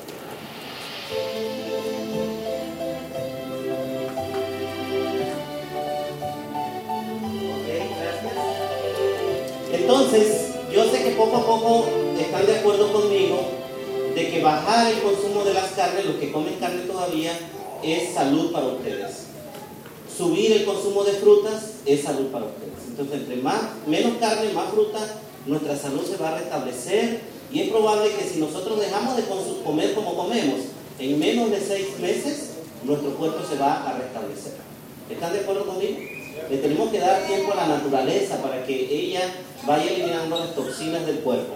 Entonces, yo sé que poco a poco están de acuerdo conmigo de que bajar el consumo de las carnes, los que comen carne todavía, es salud para ustedes. Subir el consumo de frutas es salud para ustedes. Entonces, entre menos carne, más fruta, nuestra salud se va a restablecer y es probable que si nosotros dejamos de comer como comemos, en menos de 6 meses, nuestro cuerpo se va a restablecer. ¿Están de acuerdo conmigo? Le tenemos que dar tiempo a la naturaleza para que ella vaya eliminando las toxinas del cuerpo.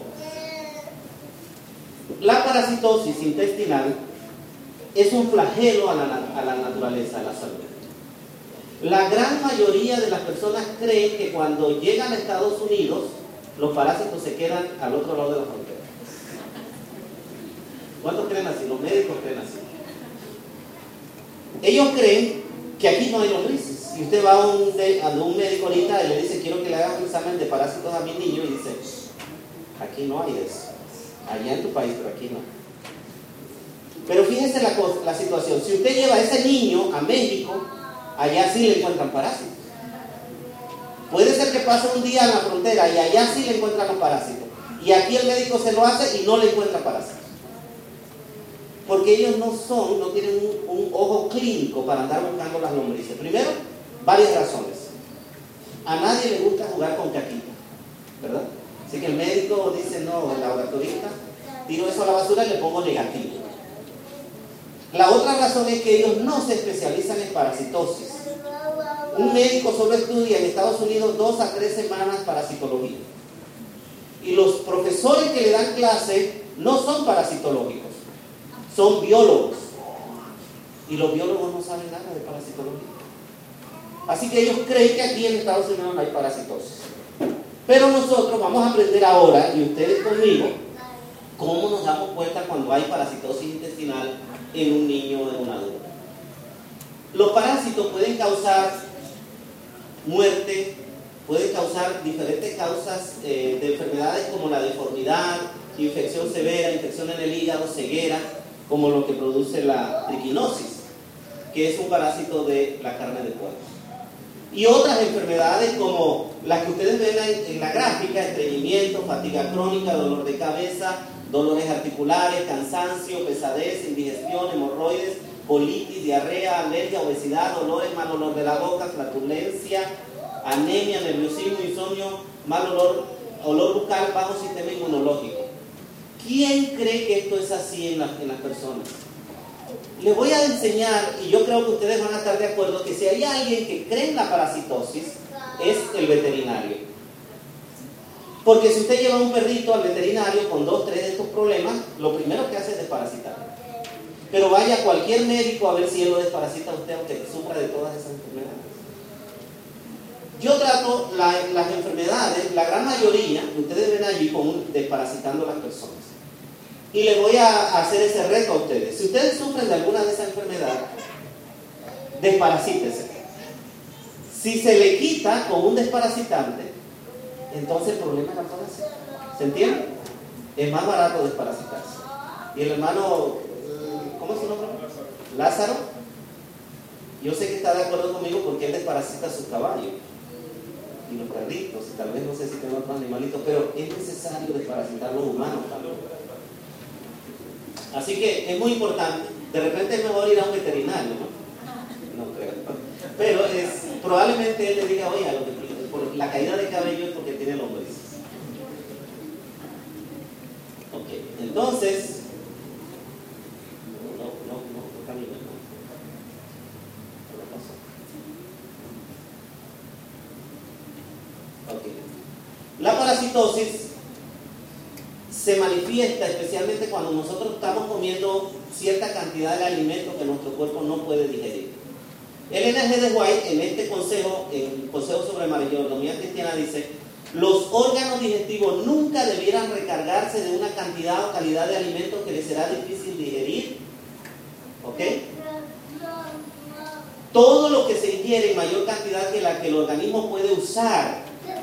La parasitosis intestinal es un flagelo a la naturaleza, a la salud. La gran mayoría de las personas creen que cuando llegan a Estados Unidos, los parásitos se quedan al otro lado de la frontera. ¿Cuántos creen así? Los médicos creen así. Ellos creen que aquí no hay lombrices. Y usted va a un médico ahorita y le dice, quiero que le haga un examen de parásitos a mi niño, y dice, aquí no hay de eso. Allá en tu país, pero aquí no. Pero fíjense la situación. Si usted lleva a ese niño a México, allá sí le encuentran parásitos. Puede ser que pase un día en la frontera y allá sí le encuentran los parásitos. Y aquí el médico se lo hace y no le encuentra parásitos. Porque ellos no tienen un ojo clínico para andar buscando las lombrices. Primero, varias razones. A nadie le gusta jugar con caquita, ¿verdad? Así que el médico dice, no, el laboratorista, tiro eso a la basura y le pongo negativo. La otra razón es que ellos no se especializan en parasitosis. Un médico solo estudia en Estados Unidos 2 a 3 semanas parasitología. Y los profesores que le dan clase no son parasitológicos, son biólogos. Y los biólogos no saben nada de parasitología. Así que ellos creen que aquí en Estados Unidos no hay parasitosis. Pero nosotros vamos a aprender ahora, y ustedes conmigo, cómo nos damos cuenta cuando hay parasitosis intestinal en un niño o en un adulto. Los parásitos pueden causar muerte, pueden causar diferentes causas de enfermedades como la deformidad, infección severa, infección en el hígado, ceguera, como lo que produce la triquinosis, que es un parásito de la carne de puerco. Y otras enfermedades como las que ustedes ven en la gráfica: estreñimiento, fatiga crónica, dolor de cabeza, dolores articulares, cansancio, pesadez, indigestión, hemorroides, colitis, diarrea, alergia, obesidad, dolores, mal olor de la boca, flatulencia, anemia, nerviosismo, insomnio, mal olor bucal, bajo sistema inmunológico. ¿Quién cree que esto es así en las personas? Les voy a enseñar, y yo creo que ustedes van a estar de acuerdo, que si hay alguien que cree en la parasitosis, es el veterinario. Porque si usted lleva un perrito al veterinario con 2 o 3 de estos problemas, lo primero que hace es desparasitar. Pero vaya a cualquier médico a ver si él lo desparasita a usted, aunque sufra de todas esas enfermedades. Yo trato las enfermedades, la gran mayoría, que ustedes ven allí, con desparasitando a las personas. Y les voy a hacer ese reto a ustedes. Si ustedes sufren de alguna de esas enfermedades, desparasítese. Si se le quita con un desparasitante, entonces el problema es la falacia. ¿Se entiende? Es más barato desparasitarse. Y el hermano, ¿cómo es su nombre? Lázaro. Yo sé que está de acuerdo conmigo porque él desparasita sus caballos y los perritos, y tal vez no sé si tiene otros animalitos, pero es necesario desparasitar los humanos también. Así que es muy importante. De repente es mejor ir a un veterinario, ¿no? No creo. Pero probablemente él le diga, oye, por la caída de cabello es porque tiene lombrices. Ok, entonces, no camina, ¿no? ¿Qué pasó? Ok. La parasitosis se manifiesta especialmente cuando nosotros estamos comiendo cierta cantidad de alimentos que nuestro cuerpo no puede digerir. El N.G. de White, en este consejo, en el Consejo sobre Mayordomía Cristiana, dice: los órganos digestivos nunca debieran recargarse de una cantidad o calidad de alimentos que les será difícil digerir. ¿Ok? Todo lo que se ingiere en mayor cantidad que la que el organismo puede usar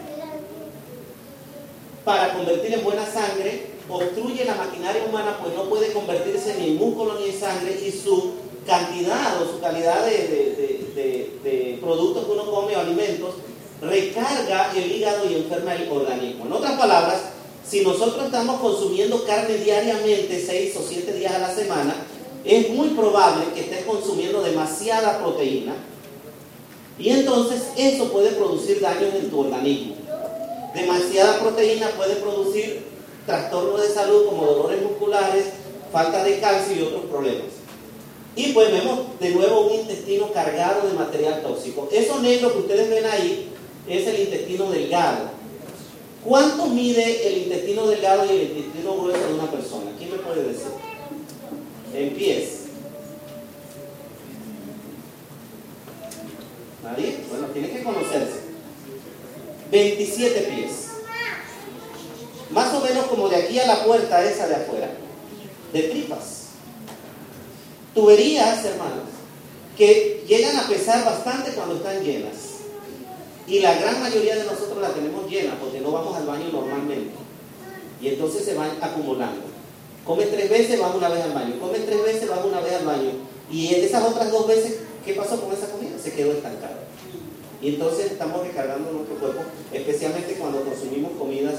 para convertir en buena sangre, obstruye la maquinaria humana, pues no puede convertirse ni en músculo ni en sangre, y su cantidad o su calidad de productos que uno come o alimentos recarga el hígado y enferma el organismo. En otras palabras, si nosotros estamos consumiendo carne diariamente 6 o 7 días a la semana, es muy probable que estés consumiendo demasiada proteína, y entonces eso puede producir daños en tu organismo. Demasiada proteína puede producir trastornos de salud como dolores musculares, falta de calcio y otros problemas. Y pues vemos de nuevo un intestino cargado de material tóxico. Eso negro que ustedes ven ahí es el intestino delgado. ¿Cuánto mide el intestino delgado y el intestino grueso de una persona? ¿Quién me puede decir? En pies. ¿Nadie? Bueno, tienen que conocerse. 27 pies. Más o menos como de aquí a la puerta esa de afuera. De tripas. Tuberías, hermanos, que llegan a pesar bastante cuando están llenas. Y la gran mayoría de nosotros la tenemos llena porque no vamos al baño normalmente. Y entonces se van acumulando. Comes 3 veces, vas una vez al baño. Comes 3 veces, vas una vez al baño. Y en esas otras 2 veces, ¿qué pasó con esa comida? Se quedó estancada. Y entonces estamos recargando nuestro cuerpo, especialmente cuando consumimos comidas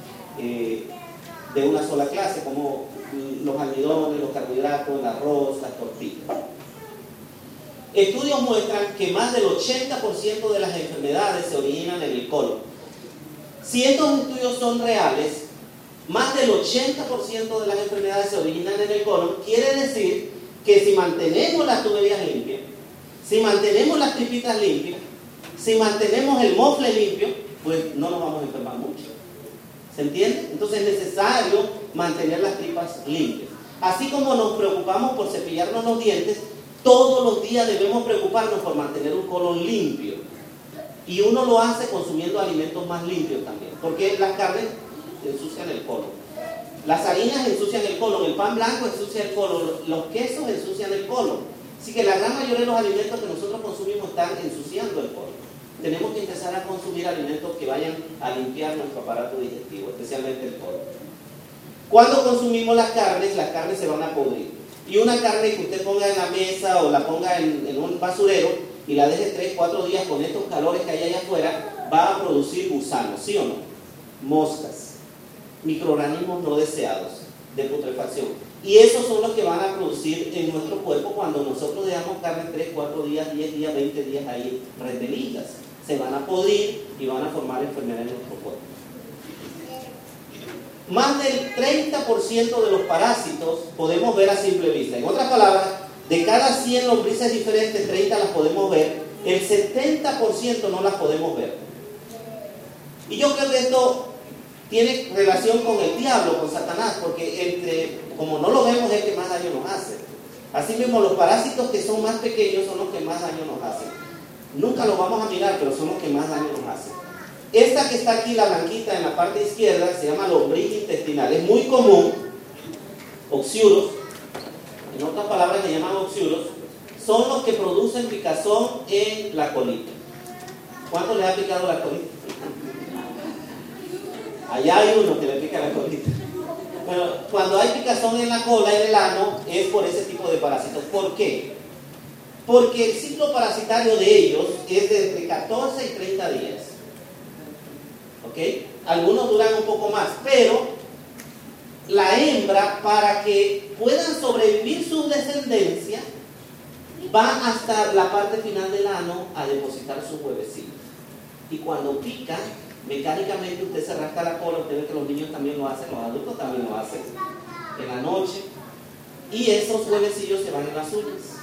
de una sola clase, como los almidones, los carbohidratos, el arroz, las tortillas. Estudios muestran que más del 80% de las enfermedades se originan en el colon. Si estos estudios son reales, más del 80% de las enfermedades se originan en el colon. Quiere decir que si mantenemos las tuberías limpias, si mantenemos las tripitas limpias, si mantenemos el mofle limpio, pues no nos vamos a enfermar mucho. ¿Se entiende? Entonces es necesario mantener las tripas limpias. Así como nos preocupamos por cepillarnos los dientes, todos los días debemos preocuparnos por mantener un colon limpio. Y uno lo hace consumiendo alimentos más limpios también, porque las carnes ensucian el colon, las harinas ensucian el colon, el pan blanco ensucia el colon, los quesos ensucian el colon. Así que la gran mayoría de los alimentos que nosotros consumimos están ensuciando el colon. Tenemos que empezar a consumir alimentos que vayan a limpiar nuestro aparato digestivo, especialmente el colon. Cuando consumimos las carnes se van a podrir. Y una carne que usted ponga en la mesa o la ponga en un basurero y la deje 3, 4 días con estos calores que hay allá afuera, va a producir gusanos, ¿sí o no? Moscas, microorganismos no deseados de putrefacción. Y esos son los que van a producir en nuestro cuerpo cuando nosotros dejamos carne 3, 4 días, 10 días, 20 días ahí retenidas. Se van a podrir y van a formar enfermedades en nuestro cuerpo. Más del 30% de los parásitos podemos ver a simple vista. En otras palabras, de cada 100 lombrices diferentes, 30 las podemos ver, el 70% no las podemos ver. Y yo creo que esto tiene relación con el diablo, con Satanás, porque como no lo vemos, es el que más daño nos hace. Así mismo, los parásitos que son más pequeños son los que más daño nos hacen. Nunca los vamos a mirar, pero son los que más daño nos hacen. Esta que está aquí, la blanquita en la parte izquierda, se llama lombriz intestinal. Es muy común, oxiuros, en otras palabras se llaman oxiuros, son los que producen picazón en la colita. ¿Cuánto le ha picado la colita? Allá hay uno que le pica la colita. Bueno, cuando hay picazón en la cola, en el ano, es por ese tipo de parásitos. ¿Por qué? Porque el ciclo parasitario de ellos es de entre 14 y 30 días. ¿Ok? Algunos duran un poco más, pero la hembra, para que puedan sobrevivir su descendencia, va hasta la parte final del ano a depositar sus huevecillos. Y cuando pica, mecánicamente usted se rasca la cola. Usted ve que los niños también lo hacen, los adultos también lo hacen en la noche, y esos huevecillos se van en las uñas.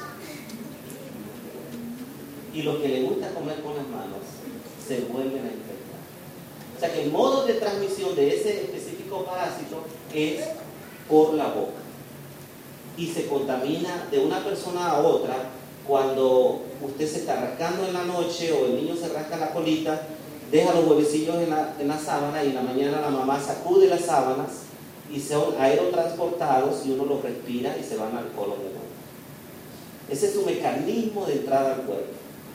Y los que les gusta comer con las manos se vuelven a infectar. O sea que el modo de transmisión de ese específico parásito es por la boca, y se contamina de una persona a otra. Cuando usted se está rascando en la noche o el niño se rasca la colita, deja los huevecillos en la sábana, y en la mañana la mamá sacude las sábanas y son aerotransportados y uno los respira y se van al colon de nuevo. Ese es su mecanismo de entrada al cuerpo.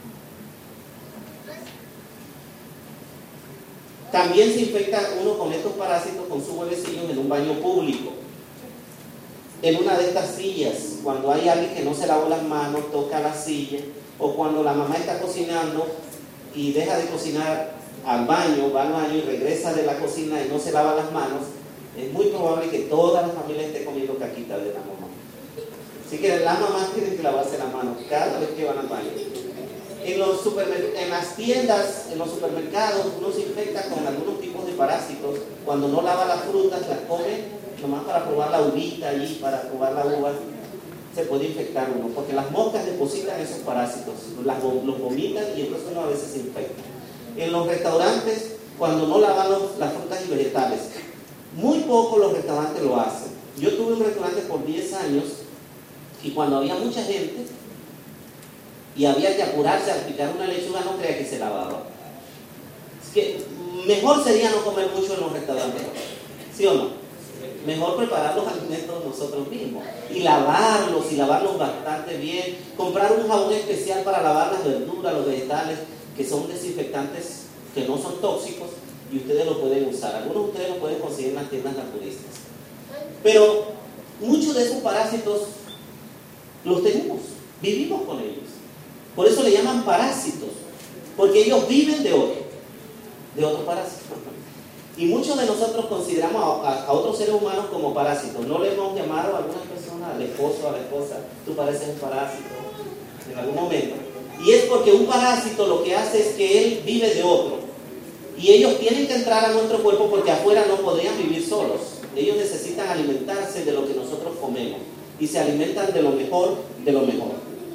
También se infecta uno con estos parásitos con sus huevecillos en un baño público, en una de estas sillas, cuando hay alguien que no se lavó las manos, toca la silla, o cuando la mamá está cocinando y deja de cocinar al baño, va al baño y regresa de la cocina y no se lava las manos, es muy probable que toda la familia esté comiendo caquita de la mamá. Así que las mamás tienen que lavarse las manos cada vez que van al baño. En las tiendas, en los supermercados, uno se infecta con algunos tipos de parásitos. Cuando no lava las frutas, las come nomás para probar la uvita allí, para probar la uva, se puede infectar uno, porque las moscas depositan esos parásitos, los vomitan, y entonces uno a veces se infecta. En los restaurantes, cuando no lavan las frutas y vegetales, muy poco los restaurantes lo hacen. Yo tuve un restaurante por 10 años, y cuando había mucha gente, y había que apurarse a picar una lechuga, no crea que se lavaba. Es que mejor sería no comer mucho en los restaurantes, ¿sí o no? Mejor preparar los alimentos nosotros mismos y lavarlos bastante bien, comprar un jabón especial para lavar las verduras, los vegetales, que son desinfectantes que no son tóxicos y ustedes lo pueden usar. Algunos de ustedes lo pueden conseguir en las tiendas naturistas. Pero muchos de esos parásitos los tenemos, vivimos con ellos. Por eso le llaman parásitos, porque ellos viven de otro parásito. Y muchos de nosotros consideramos a otros seres humanos como parásitos. No le hemos llamado a algunas personas, al esposo, a la esposa, tú pareces un parásito en algún momento. Y es porque un parásito lo que hace es que él vive de otro. Y ellos tienen que entrar a nuestro cuerpo porque afuera no podrían vivir solos. Ellos necesitan alimentarse de lo que nosotros comemos. Y se alimentan de lo mejor de lo mejor.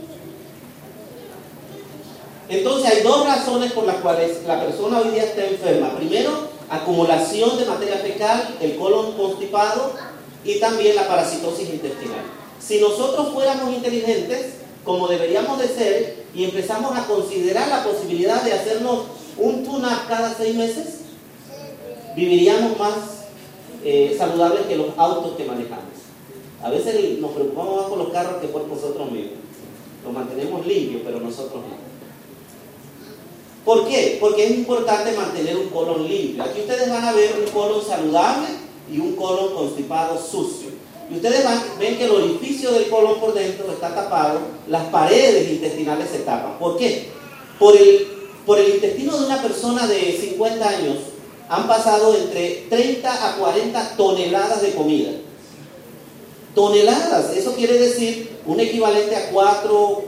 Entonces hay dos razones por las cuales la persona hoy día está enferma. Primero, acumulación de materia fecal, el colon constipado y también la parasitosis intestinal. Si nosotros fuéramos inteligentes, como deberíamos de ser, y empezamos a considerar la posibilidad de hacernos un tune-up cada 6 meses, viviríamos más saludables que los autos que manejamos. A veces nos preocupamos más por los carros que por nosotros mismos. Los mantenemos limpios, pero nosotros no. ¿Por qué? Porque es importante mantener un colon limpio. Aquí ustedes van a ver un colon saludable y un colon constipado sucio. Y ustedes ven que el orificio del colon por dentro está tapado, las paredes intestinales se tapan. ¿Por qué? Por el intestino de una persona de 50 años han pasado entre 30 a 40 toneladas de comida. Toneladas, eso quiere decir un equivalente a 4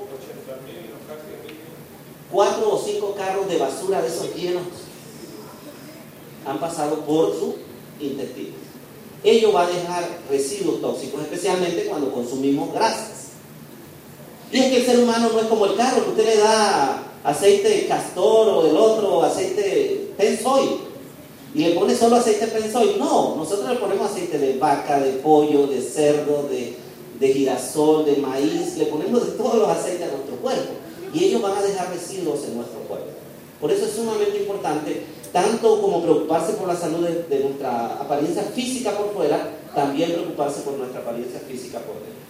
o 5 carros de basura de esos llenos han pasado por su intestino. Ello va a dejar residuos tóxicos, especialmente cuando consumimos grasas. Y es que el ser humano no es como el carro, que usted le da aceite de castor o del otro aceite Pennzoil y le pone solo aceite Pennzoil. No, nosotros le ponemos aceite de vaca, de pollo, de cerdo, de girasol, de maíz, le ponemos de todos los aceites a nuestro cuerpo. Y ellos van a dejar residuos en nuestro cuerpo. Por eso es sumamente importante, tanto como preocuparse por la salud de nuestra apariencia física por fuera, también preocuparse por nuestra apariencia física por dentro.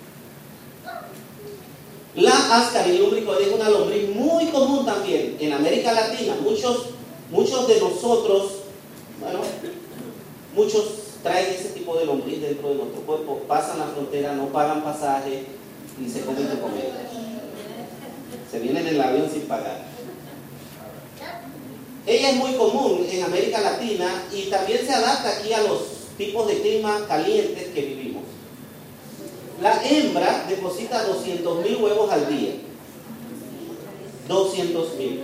La Ascaris lumbricoides es una lombriz muy común también en América Latina. Muchos de nosotros, muchos traen ese tipo de lombriz dentro de nuestro cuerpo, pasan la frontera, no pagan pasaje y se comen de comer. Se viene en el avión sin pagar. Ella es muy común en América Latina y también se adapta aquí a los tipos de clima calientes que vivimos. La hembra deposita 200,000 huevos al día. 200,000.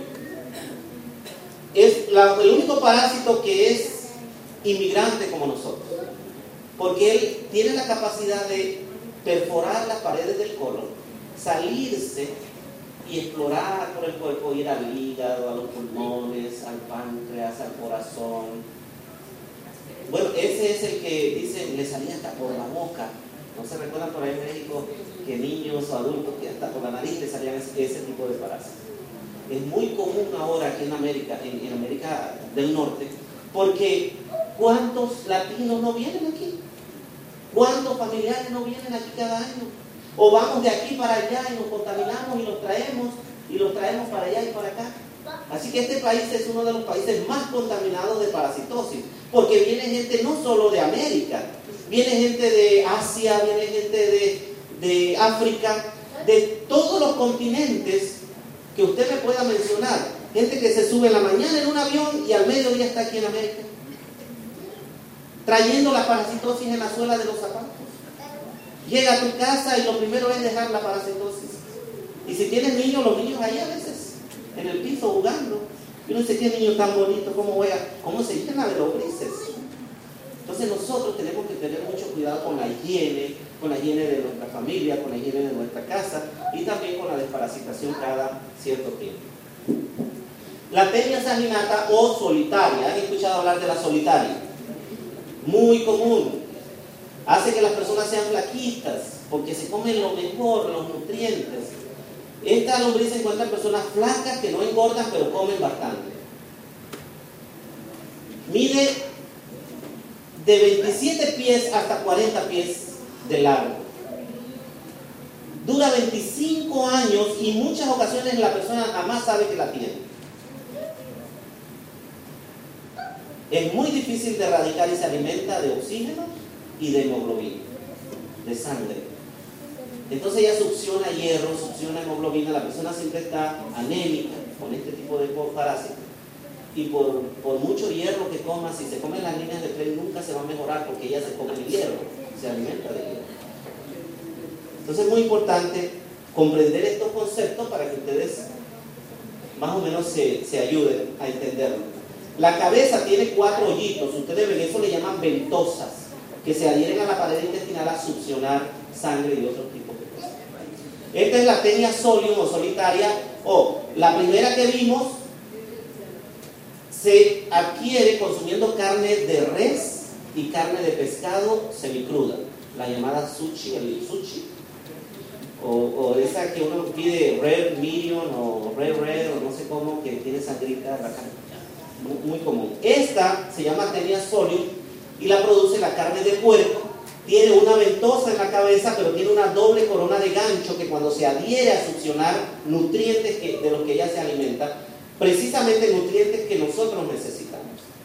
Es el único parásito que es inmigrante como nosotros, porque él tiene la capacidad de perforar las paredes del colon, salirse y explorar por el cuerpo, ir al hígado, a los pulmones, al páncreas, al corazón. Bueno, ese es el que dice, le salía hasta por la boca. ¿No se recuerdan por ahí en México que niños o adultos que hasta por la nariz le salían ese tipo de parásitos? Es muy común ahora aquí en América del Norte, porque ¿cuántos latinos no vienen aquí? ¿Cuántos familiares no vienen aquí cada año? O vamos de aquí para allá y nos contaminamos y los traemos para allá y para acá. Así que este país es uno de los países más contaminados de parasitosis, porque viene gente no solo de América, viene gente de Asia, viene gente de África, de todos los continentes que usted me pueda mencionar. Gente que se sube en la mañana en un avión y al mediodía está aquí en América, trayendo la parasitosis en la suela de los zapatos. Llega a tu casa y lo primero es dejar la parasitosis. Y si tienes niños, los niños ahí a veces, en el piso jugando. Y uno dice, qué niño tan bonito, cómo se llena de lombrices. Entonces nosotros tenemos que tener mucho cuidado con la higiene de nuestra familia, con la higiene de nuestra casa y también con la desparasitación cada cierto tiempo. La tenia saginata o solitaria, ¿han escuchado hablar de la solitaria? Muy común. Hace que las personas sean flaquitas porque se comen lo mejor, los nutrientes. Esta lombriz se encuentra en personas flacas que no engordan pero comen bastante. Mide de 27 pies hasta 40 pies de largo. Dura 25 años y en muchas ocasiones la persona jamás sabe que la tiene. Es muy difícil de erradicar y se alimenta de oxígeno y de hemoglobina, de sangre. Entonces ella succiona hierro, succiona hemoglobina, la persona siempre está anémica con este tipo de parásitos. Y por mucho hierro que coma, si se comen las líneas de tren nunca se va a mejorar porque ella se come el hierro, se alimenta de hierro. Entonces es muy importante comprender estos conceptos para que ustedes más o menos se ayuden a entenderlo. La cabeza tiene 4 hoyitos, ustedes ven, eso le llaman ventosas, que se adhieren a la pared intestinal a succionar sangre y otros tipos de cosas. Esta es la Taenia solium o solitaria, o la primera que vimos, se adquiere consumiendo carne de res y carne de pescado semicruda, la llamada sushi, el sushi, o esa que uno pide red medium o red o no sé cómo, que tiene sangrita bacana, muy común. Esta se llama Taenia solium y la produce la carne de puerco. Tiene una ventosa en la cabeza, pero tiene una doble corona de gancho que cuando se adhiere a succionar nutrientes de los que ella se alimenta, precisamente nutrientes que nosotros necesitamos.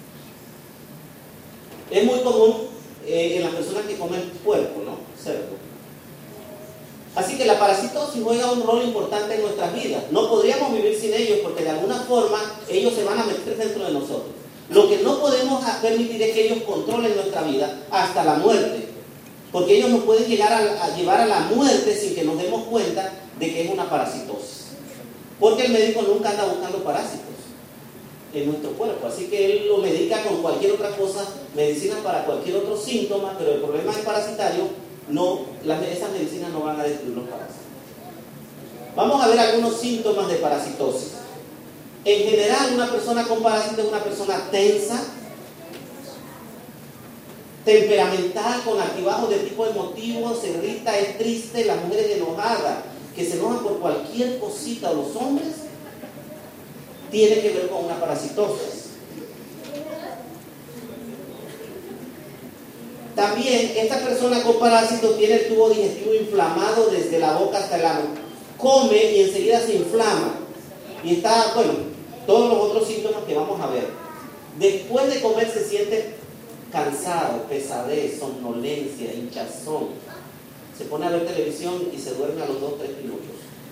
Es muy común en las personas que comen puerco, ¿no? Cerdo. Así que la parasitosis juega un rol importante en nuestras vidas. No podríamos vivir sin ellos porque de alguna forma ellos se van a meter dentro de nosotros. Lo que no podemos permitir es que ellos controlen nuestra vida hasta la muerte, porque ellos nos pueden llegar a llevar a la muerte sin que nos demos cuenta de que es una parasitosis. Porque el médico nunca anda buscando parásitos en nuestro cuerpo, así que él lo medica con cualquier otra cosa, medicinas para cualquier otro síntoma, pero el problema es parasitario, esas medicinas no van a destruir los parásitos. Vamos a ver algunos síntomas de parasitosis. En general, una persona con parásito es una persona tensa, temperamental, con altibajos de tipo emotivo, se irrita, es triste, las mujeres enojadas, que se enojan por cualquier cosita, o los hombres, tiene que ver con una parasitosis. También esta persona con parásito tiene el tubo digestivo inflamado desde la boca hasta el ano. Come y enseguida se inflama. Y está, bueno, todos los otros síntomas que vamos a ver. Después de comer se siente cansado, pesadez, somnolencia, hinchazón. Se pone a ver televisión y se duerme a los 2-3 minutos.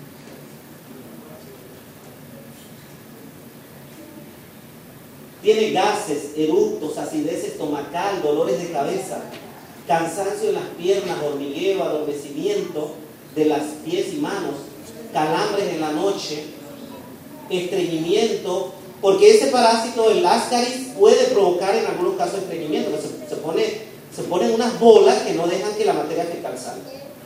Tiene gases, eructos, acidez estomacal, dolores de cabeza, cansancio en las piernas, hormigueo, adormecimiento de las pies y manos, calambres en la noche, estreñimiento, porque ese parásito, el Ascaris, puede provocar en algunos casos estreñimiento, se ponen unas bolas que no dejan que la materia fecal salga.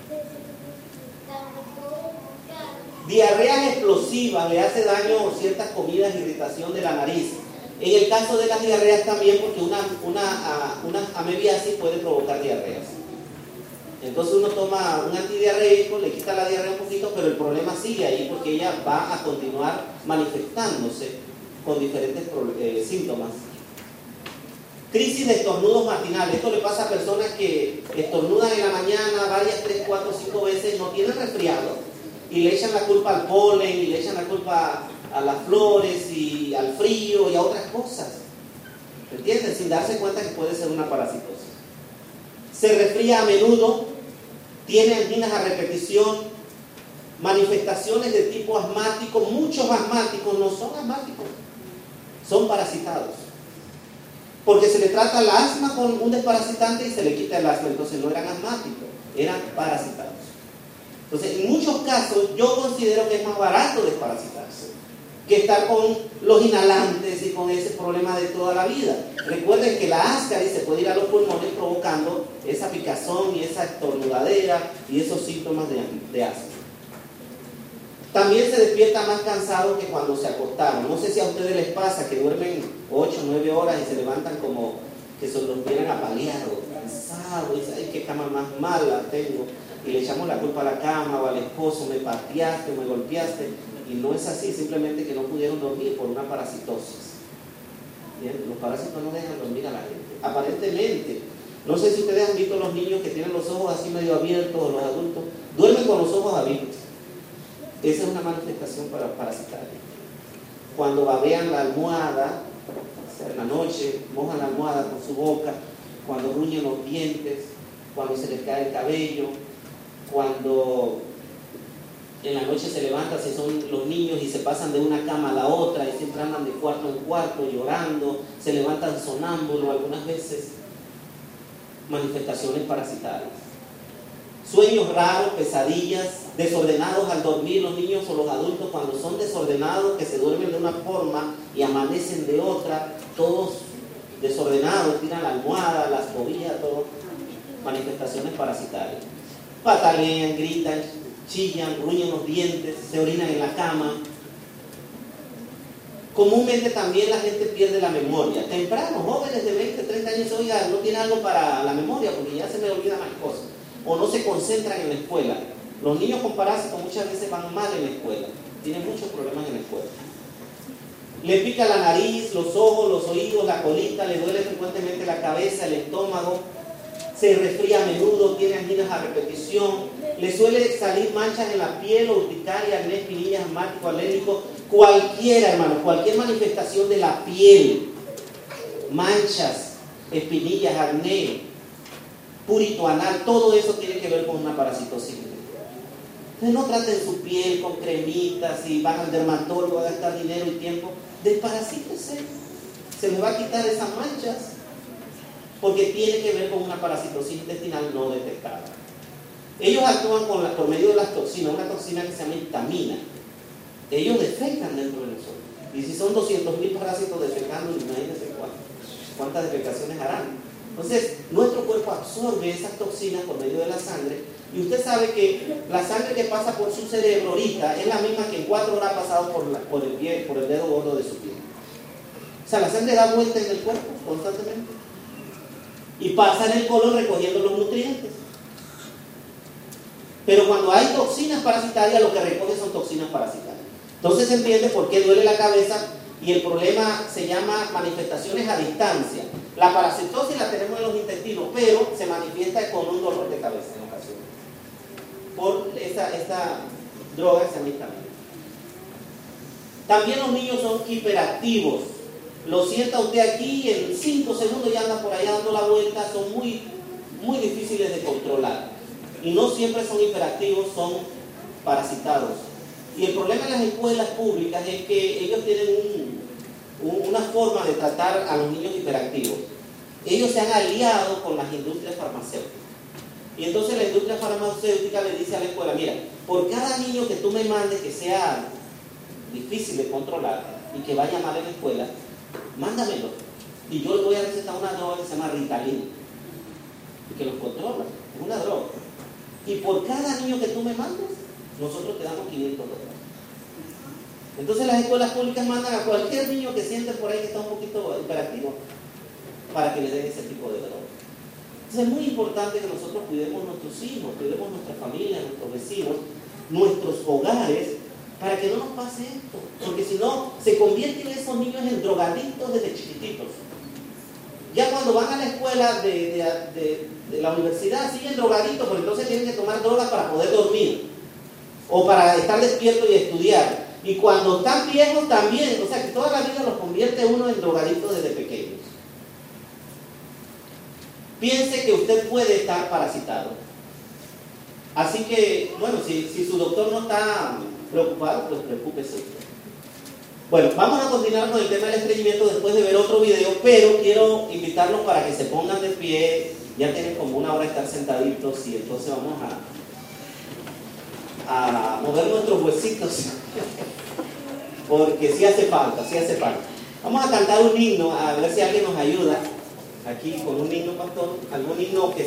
Diarreas explosivas, le hace daño ciertas comidas, irritación de la nariz. En el caso de las diarreas también, porque una amebiasis puede provocar diarreas. Entonces uno toma un antidiarreico, le quita la diarrea un poquito, pero el problema sigue ahí porque ella va a continuar manifestándose con diferentes síntomas. Crisis de estornudos matinales. Esto le pasa a personas que estornudan en la mañana varias, 3, 4, 5 veces, no tienen resfriado y le echan la culpa al polen y le echan la culpa a las flores y al frío y a otras cosas. ¿Entienden? Sin darse cuenta que puede ser una parasitosis. Se resfría a menudo, tiene anginas a repetición, manifestaciones de tipo asmático. Muchos asmáticos no son asmáticos, son parasitados. Porque se le trata el asma con un desparasitante y se le quita el asma. Entonces no eran asmáticos, eran parasitados. Entonces, en muchos casos, yo considero que es más barato desparasitarse que estar con los inhalantes y con ese problema de toda la vida. Recuerden que la Ascaris se puede ir a los pulmones provocando esa picazón y esa estornudadera y esos síntomas de asma. También se despierta más cansado que cuando se acostaron. No sé si a ustedes les pasa que duermen 8 o 9 horas y se levantan como que se los vieran apaleados, cansados, y dicen, ay, qué cama más mala tengo. y le echamos la culpa a la cama o al esposo, me pateaste, me golpeaste, y no es así, simplemente que no pudieron dormir por una parasitosis. Bien, los parásitos no dejan dormir a la gente, aparentemente. No sé si ustedes han visto los niños que tienen los ojos así medio abiertos, o los adultos, duermen con los ojos abiertos. Esa es una manifestación parasitaria. Cuando babean la almohada, o sea, en la noche, mojan la almohada con su boca, cuando gruñen los dientes, cuando se les cae el cabello, cuando en la noche se levantan, si son los niños, y se pasan de una cama a la otra, y siempre andan de cuarto en cuarto llorando, se levantan sonámbulos algunas veces. Manifestaciones parasitarias. Sueños raros, pesadillas, desordenados al dormir, los niños o los adultos cuando son desordenados, que se duermen de una forma y amanecen de otra, todos desordenados, tiran la almohada, las cobillas, todo. Manifestaciones parasitarias. Patalean, gritan, chillan, gruñen los dientes, se orinan en la cama. Comúnmente también la gente pierde la memoria. Temprano, jóvenes de 20, 30 años, oiga, no tiene algo para la memoria porque ya se me olvidan las cosas. O no se concentran en la escuela. Los niños con parásitos muchas veces van mal en la escuela. Tienen muchos problemas en la escuela. Le pica la nariz, los ojos, los oídos, la colita, le duele frecuentemente la cabeza, el estómago, se resfría a menudo, tiene anginas a repetición, le suele salir manchas en la piel, urticaria, acné, espinillas, asmático, alérgico, cualquiera, hermano, cualquier manifestación de la piel, manchas, espinillas, acné, purito anal, todo eso tiene que ver con una parasitosis. Entonces no traten su piel con cremitas y van al dermatólogo a gastar dinero y tiempo. Desparasítese, se les va a quitar esas manchas, porque tiene que ver con una parasitosis intestinal no detectada. Ellos actúan por medio de las toxinas, una toxina que se llama histamina. Ellos defecan dentro de nosotros. Y si son 200.000 parásitos defecando, imagínense cuántas defecaciones harán. Entonces, nuestro cuerpo absorbe esas toxinas por medio de la sangre. Y usted sabe que la sangre que pasa por su cerebro ahorita es la misma que en 4 horas ha pasado por el dedo gordo de su pie. O sea, la sangre da vuelta en el cuerpo constantemente. Y pasa en el colon recogiendo los nutrientes. Pero cuando hay toxinas parasitarias, lo que recoge son toxinas parasitarias. Entonces se entiende por qué duele la cabeza, y el problema se llama manifestaciones a distancia. La parasitosis la tenemos en los intestinos, pero se manifiesta con un dolor de cabeza en ocasiones por esta droga que se llama histamina. También los niños son hiperactivos. Lo sienta usted aquí y en 5 segundos ya anda por allá dando la vuelta. Son muy, muy difíciles de controlar. Y no siempre son hiperactivos, son parasitados. Y el problema en las escuelas públicas es que ellos tienen una forma de tratar a los niños hiperactivos. Ellos se han aliado con las industrias farmacéuticas. Y entonces la industria farmacéutica le dice a la escuela: mira, por cada niño que tú me mandes que sea difícil de controlar y que vaya mal en la escuela, mándamelo. Y yo le voy a recetar una droga que se llama Ritalin, y que los controla. Es una droga. Y por cada niño que tú me mandes, nosotros te damos $500. Entonces las escuelas públicas mandan a cualquier niño que siente por ahí que está un poquito hiperactivo para que le den ese tipo de droga. Entonces es muy importante que nosotros cuidemos nuestros hijos, cuidemos nuestra familia, nuestros vecinos, nuestros hogares, para que no nos pase esto. Porque si no, se convierten esos niños en drogadictos desde chiquititos. Ya cuando van a la escuela de la universidad siguen drogaditos, porque entonces tienen que tomar drogas para poder dormir o para estar despierto y estudiar. Y cuando están viejos también, o sea que toda la vida los convierte uno en drogaditos desde pequeños. Piense que usted puede estar parasitado. Así que, bueno, si su doctor no está preocupado, pues preocúpese usted. Bueno, vamos a continuar con el tema del estreñimiento después de ver otro video, pero quiero invitarlos para que se pongan de pie. Ya tienen como 1 hora de estar sentaditos y entonces vamos a mover nuestros huesitos porque sí hace falta. Vamos a cantar un himno, a ver si alguien nos ayuda aquí con un himno, pastor, algún himno que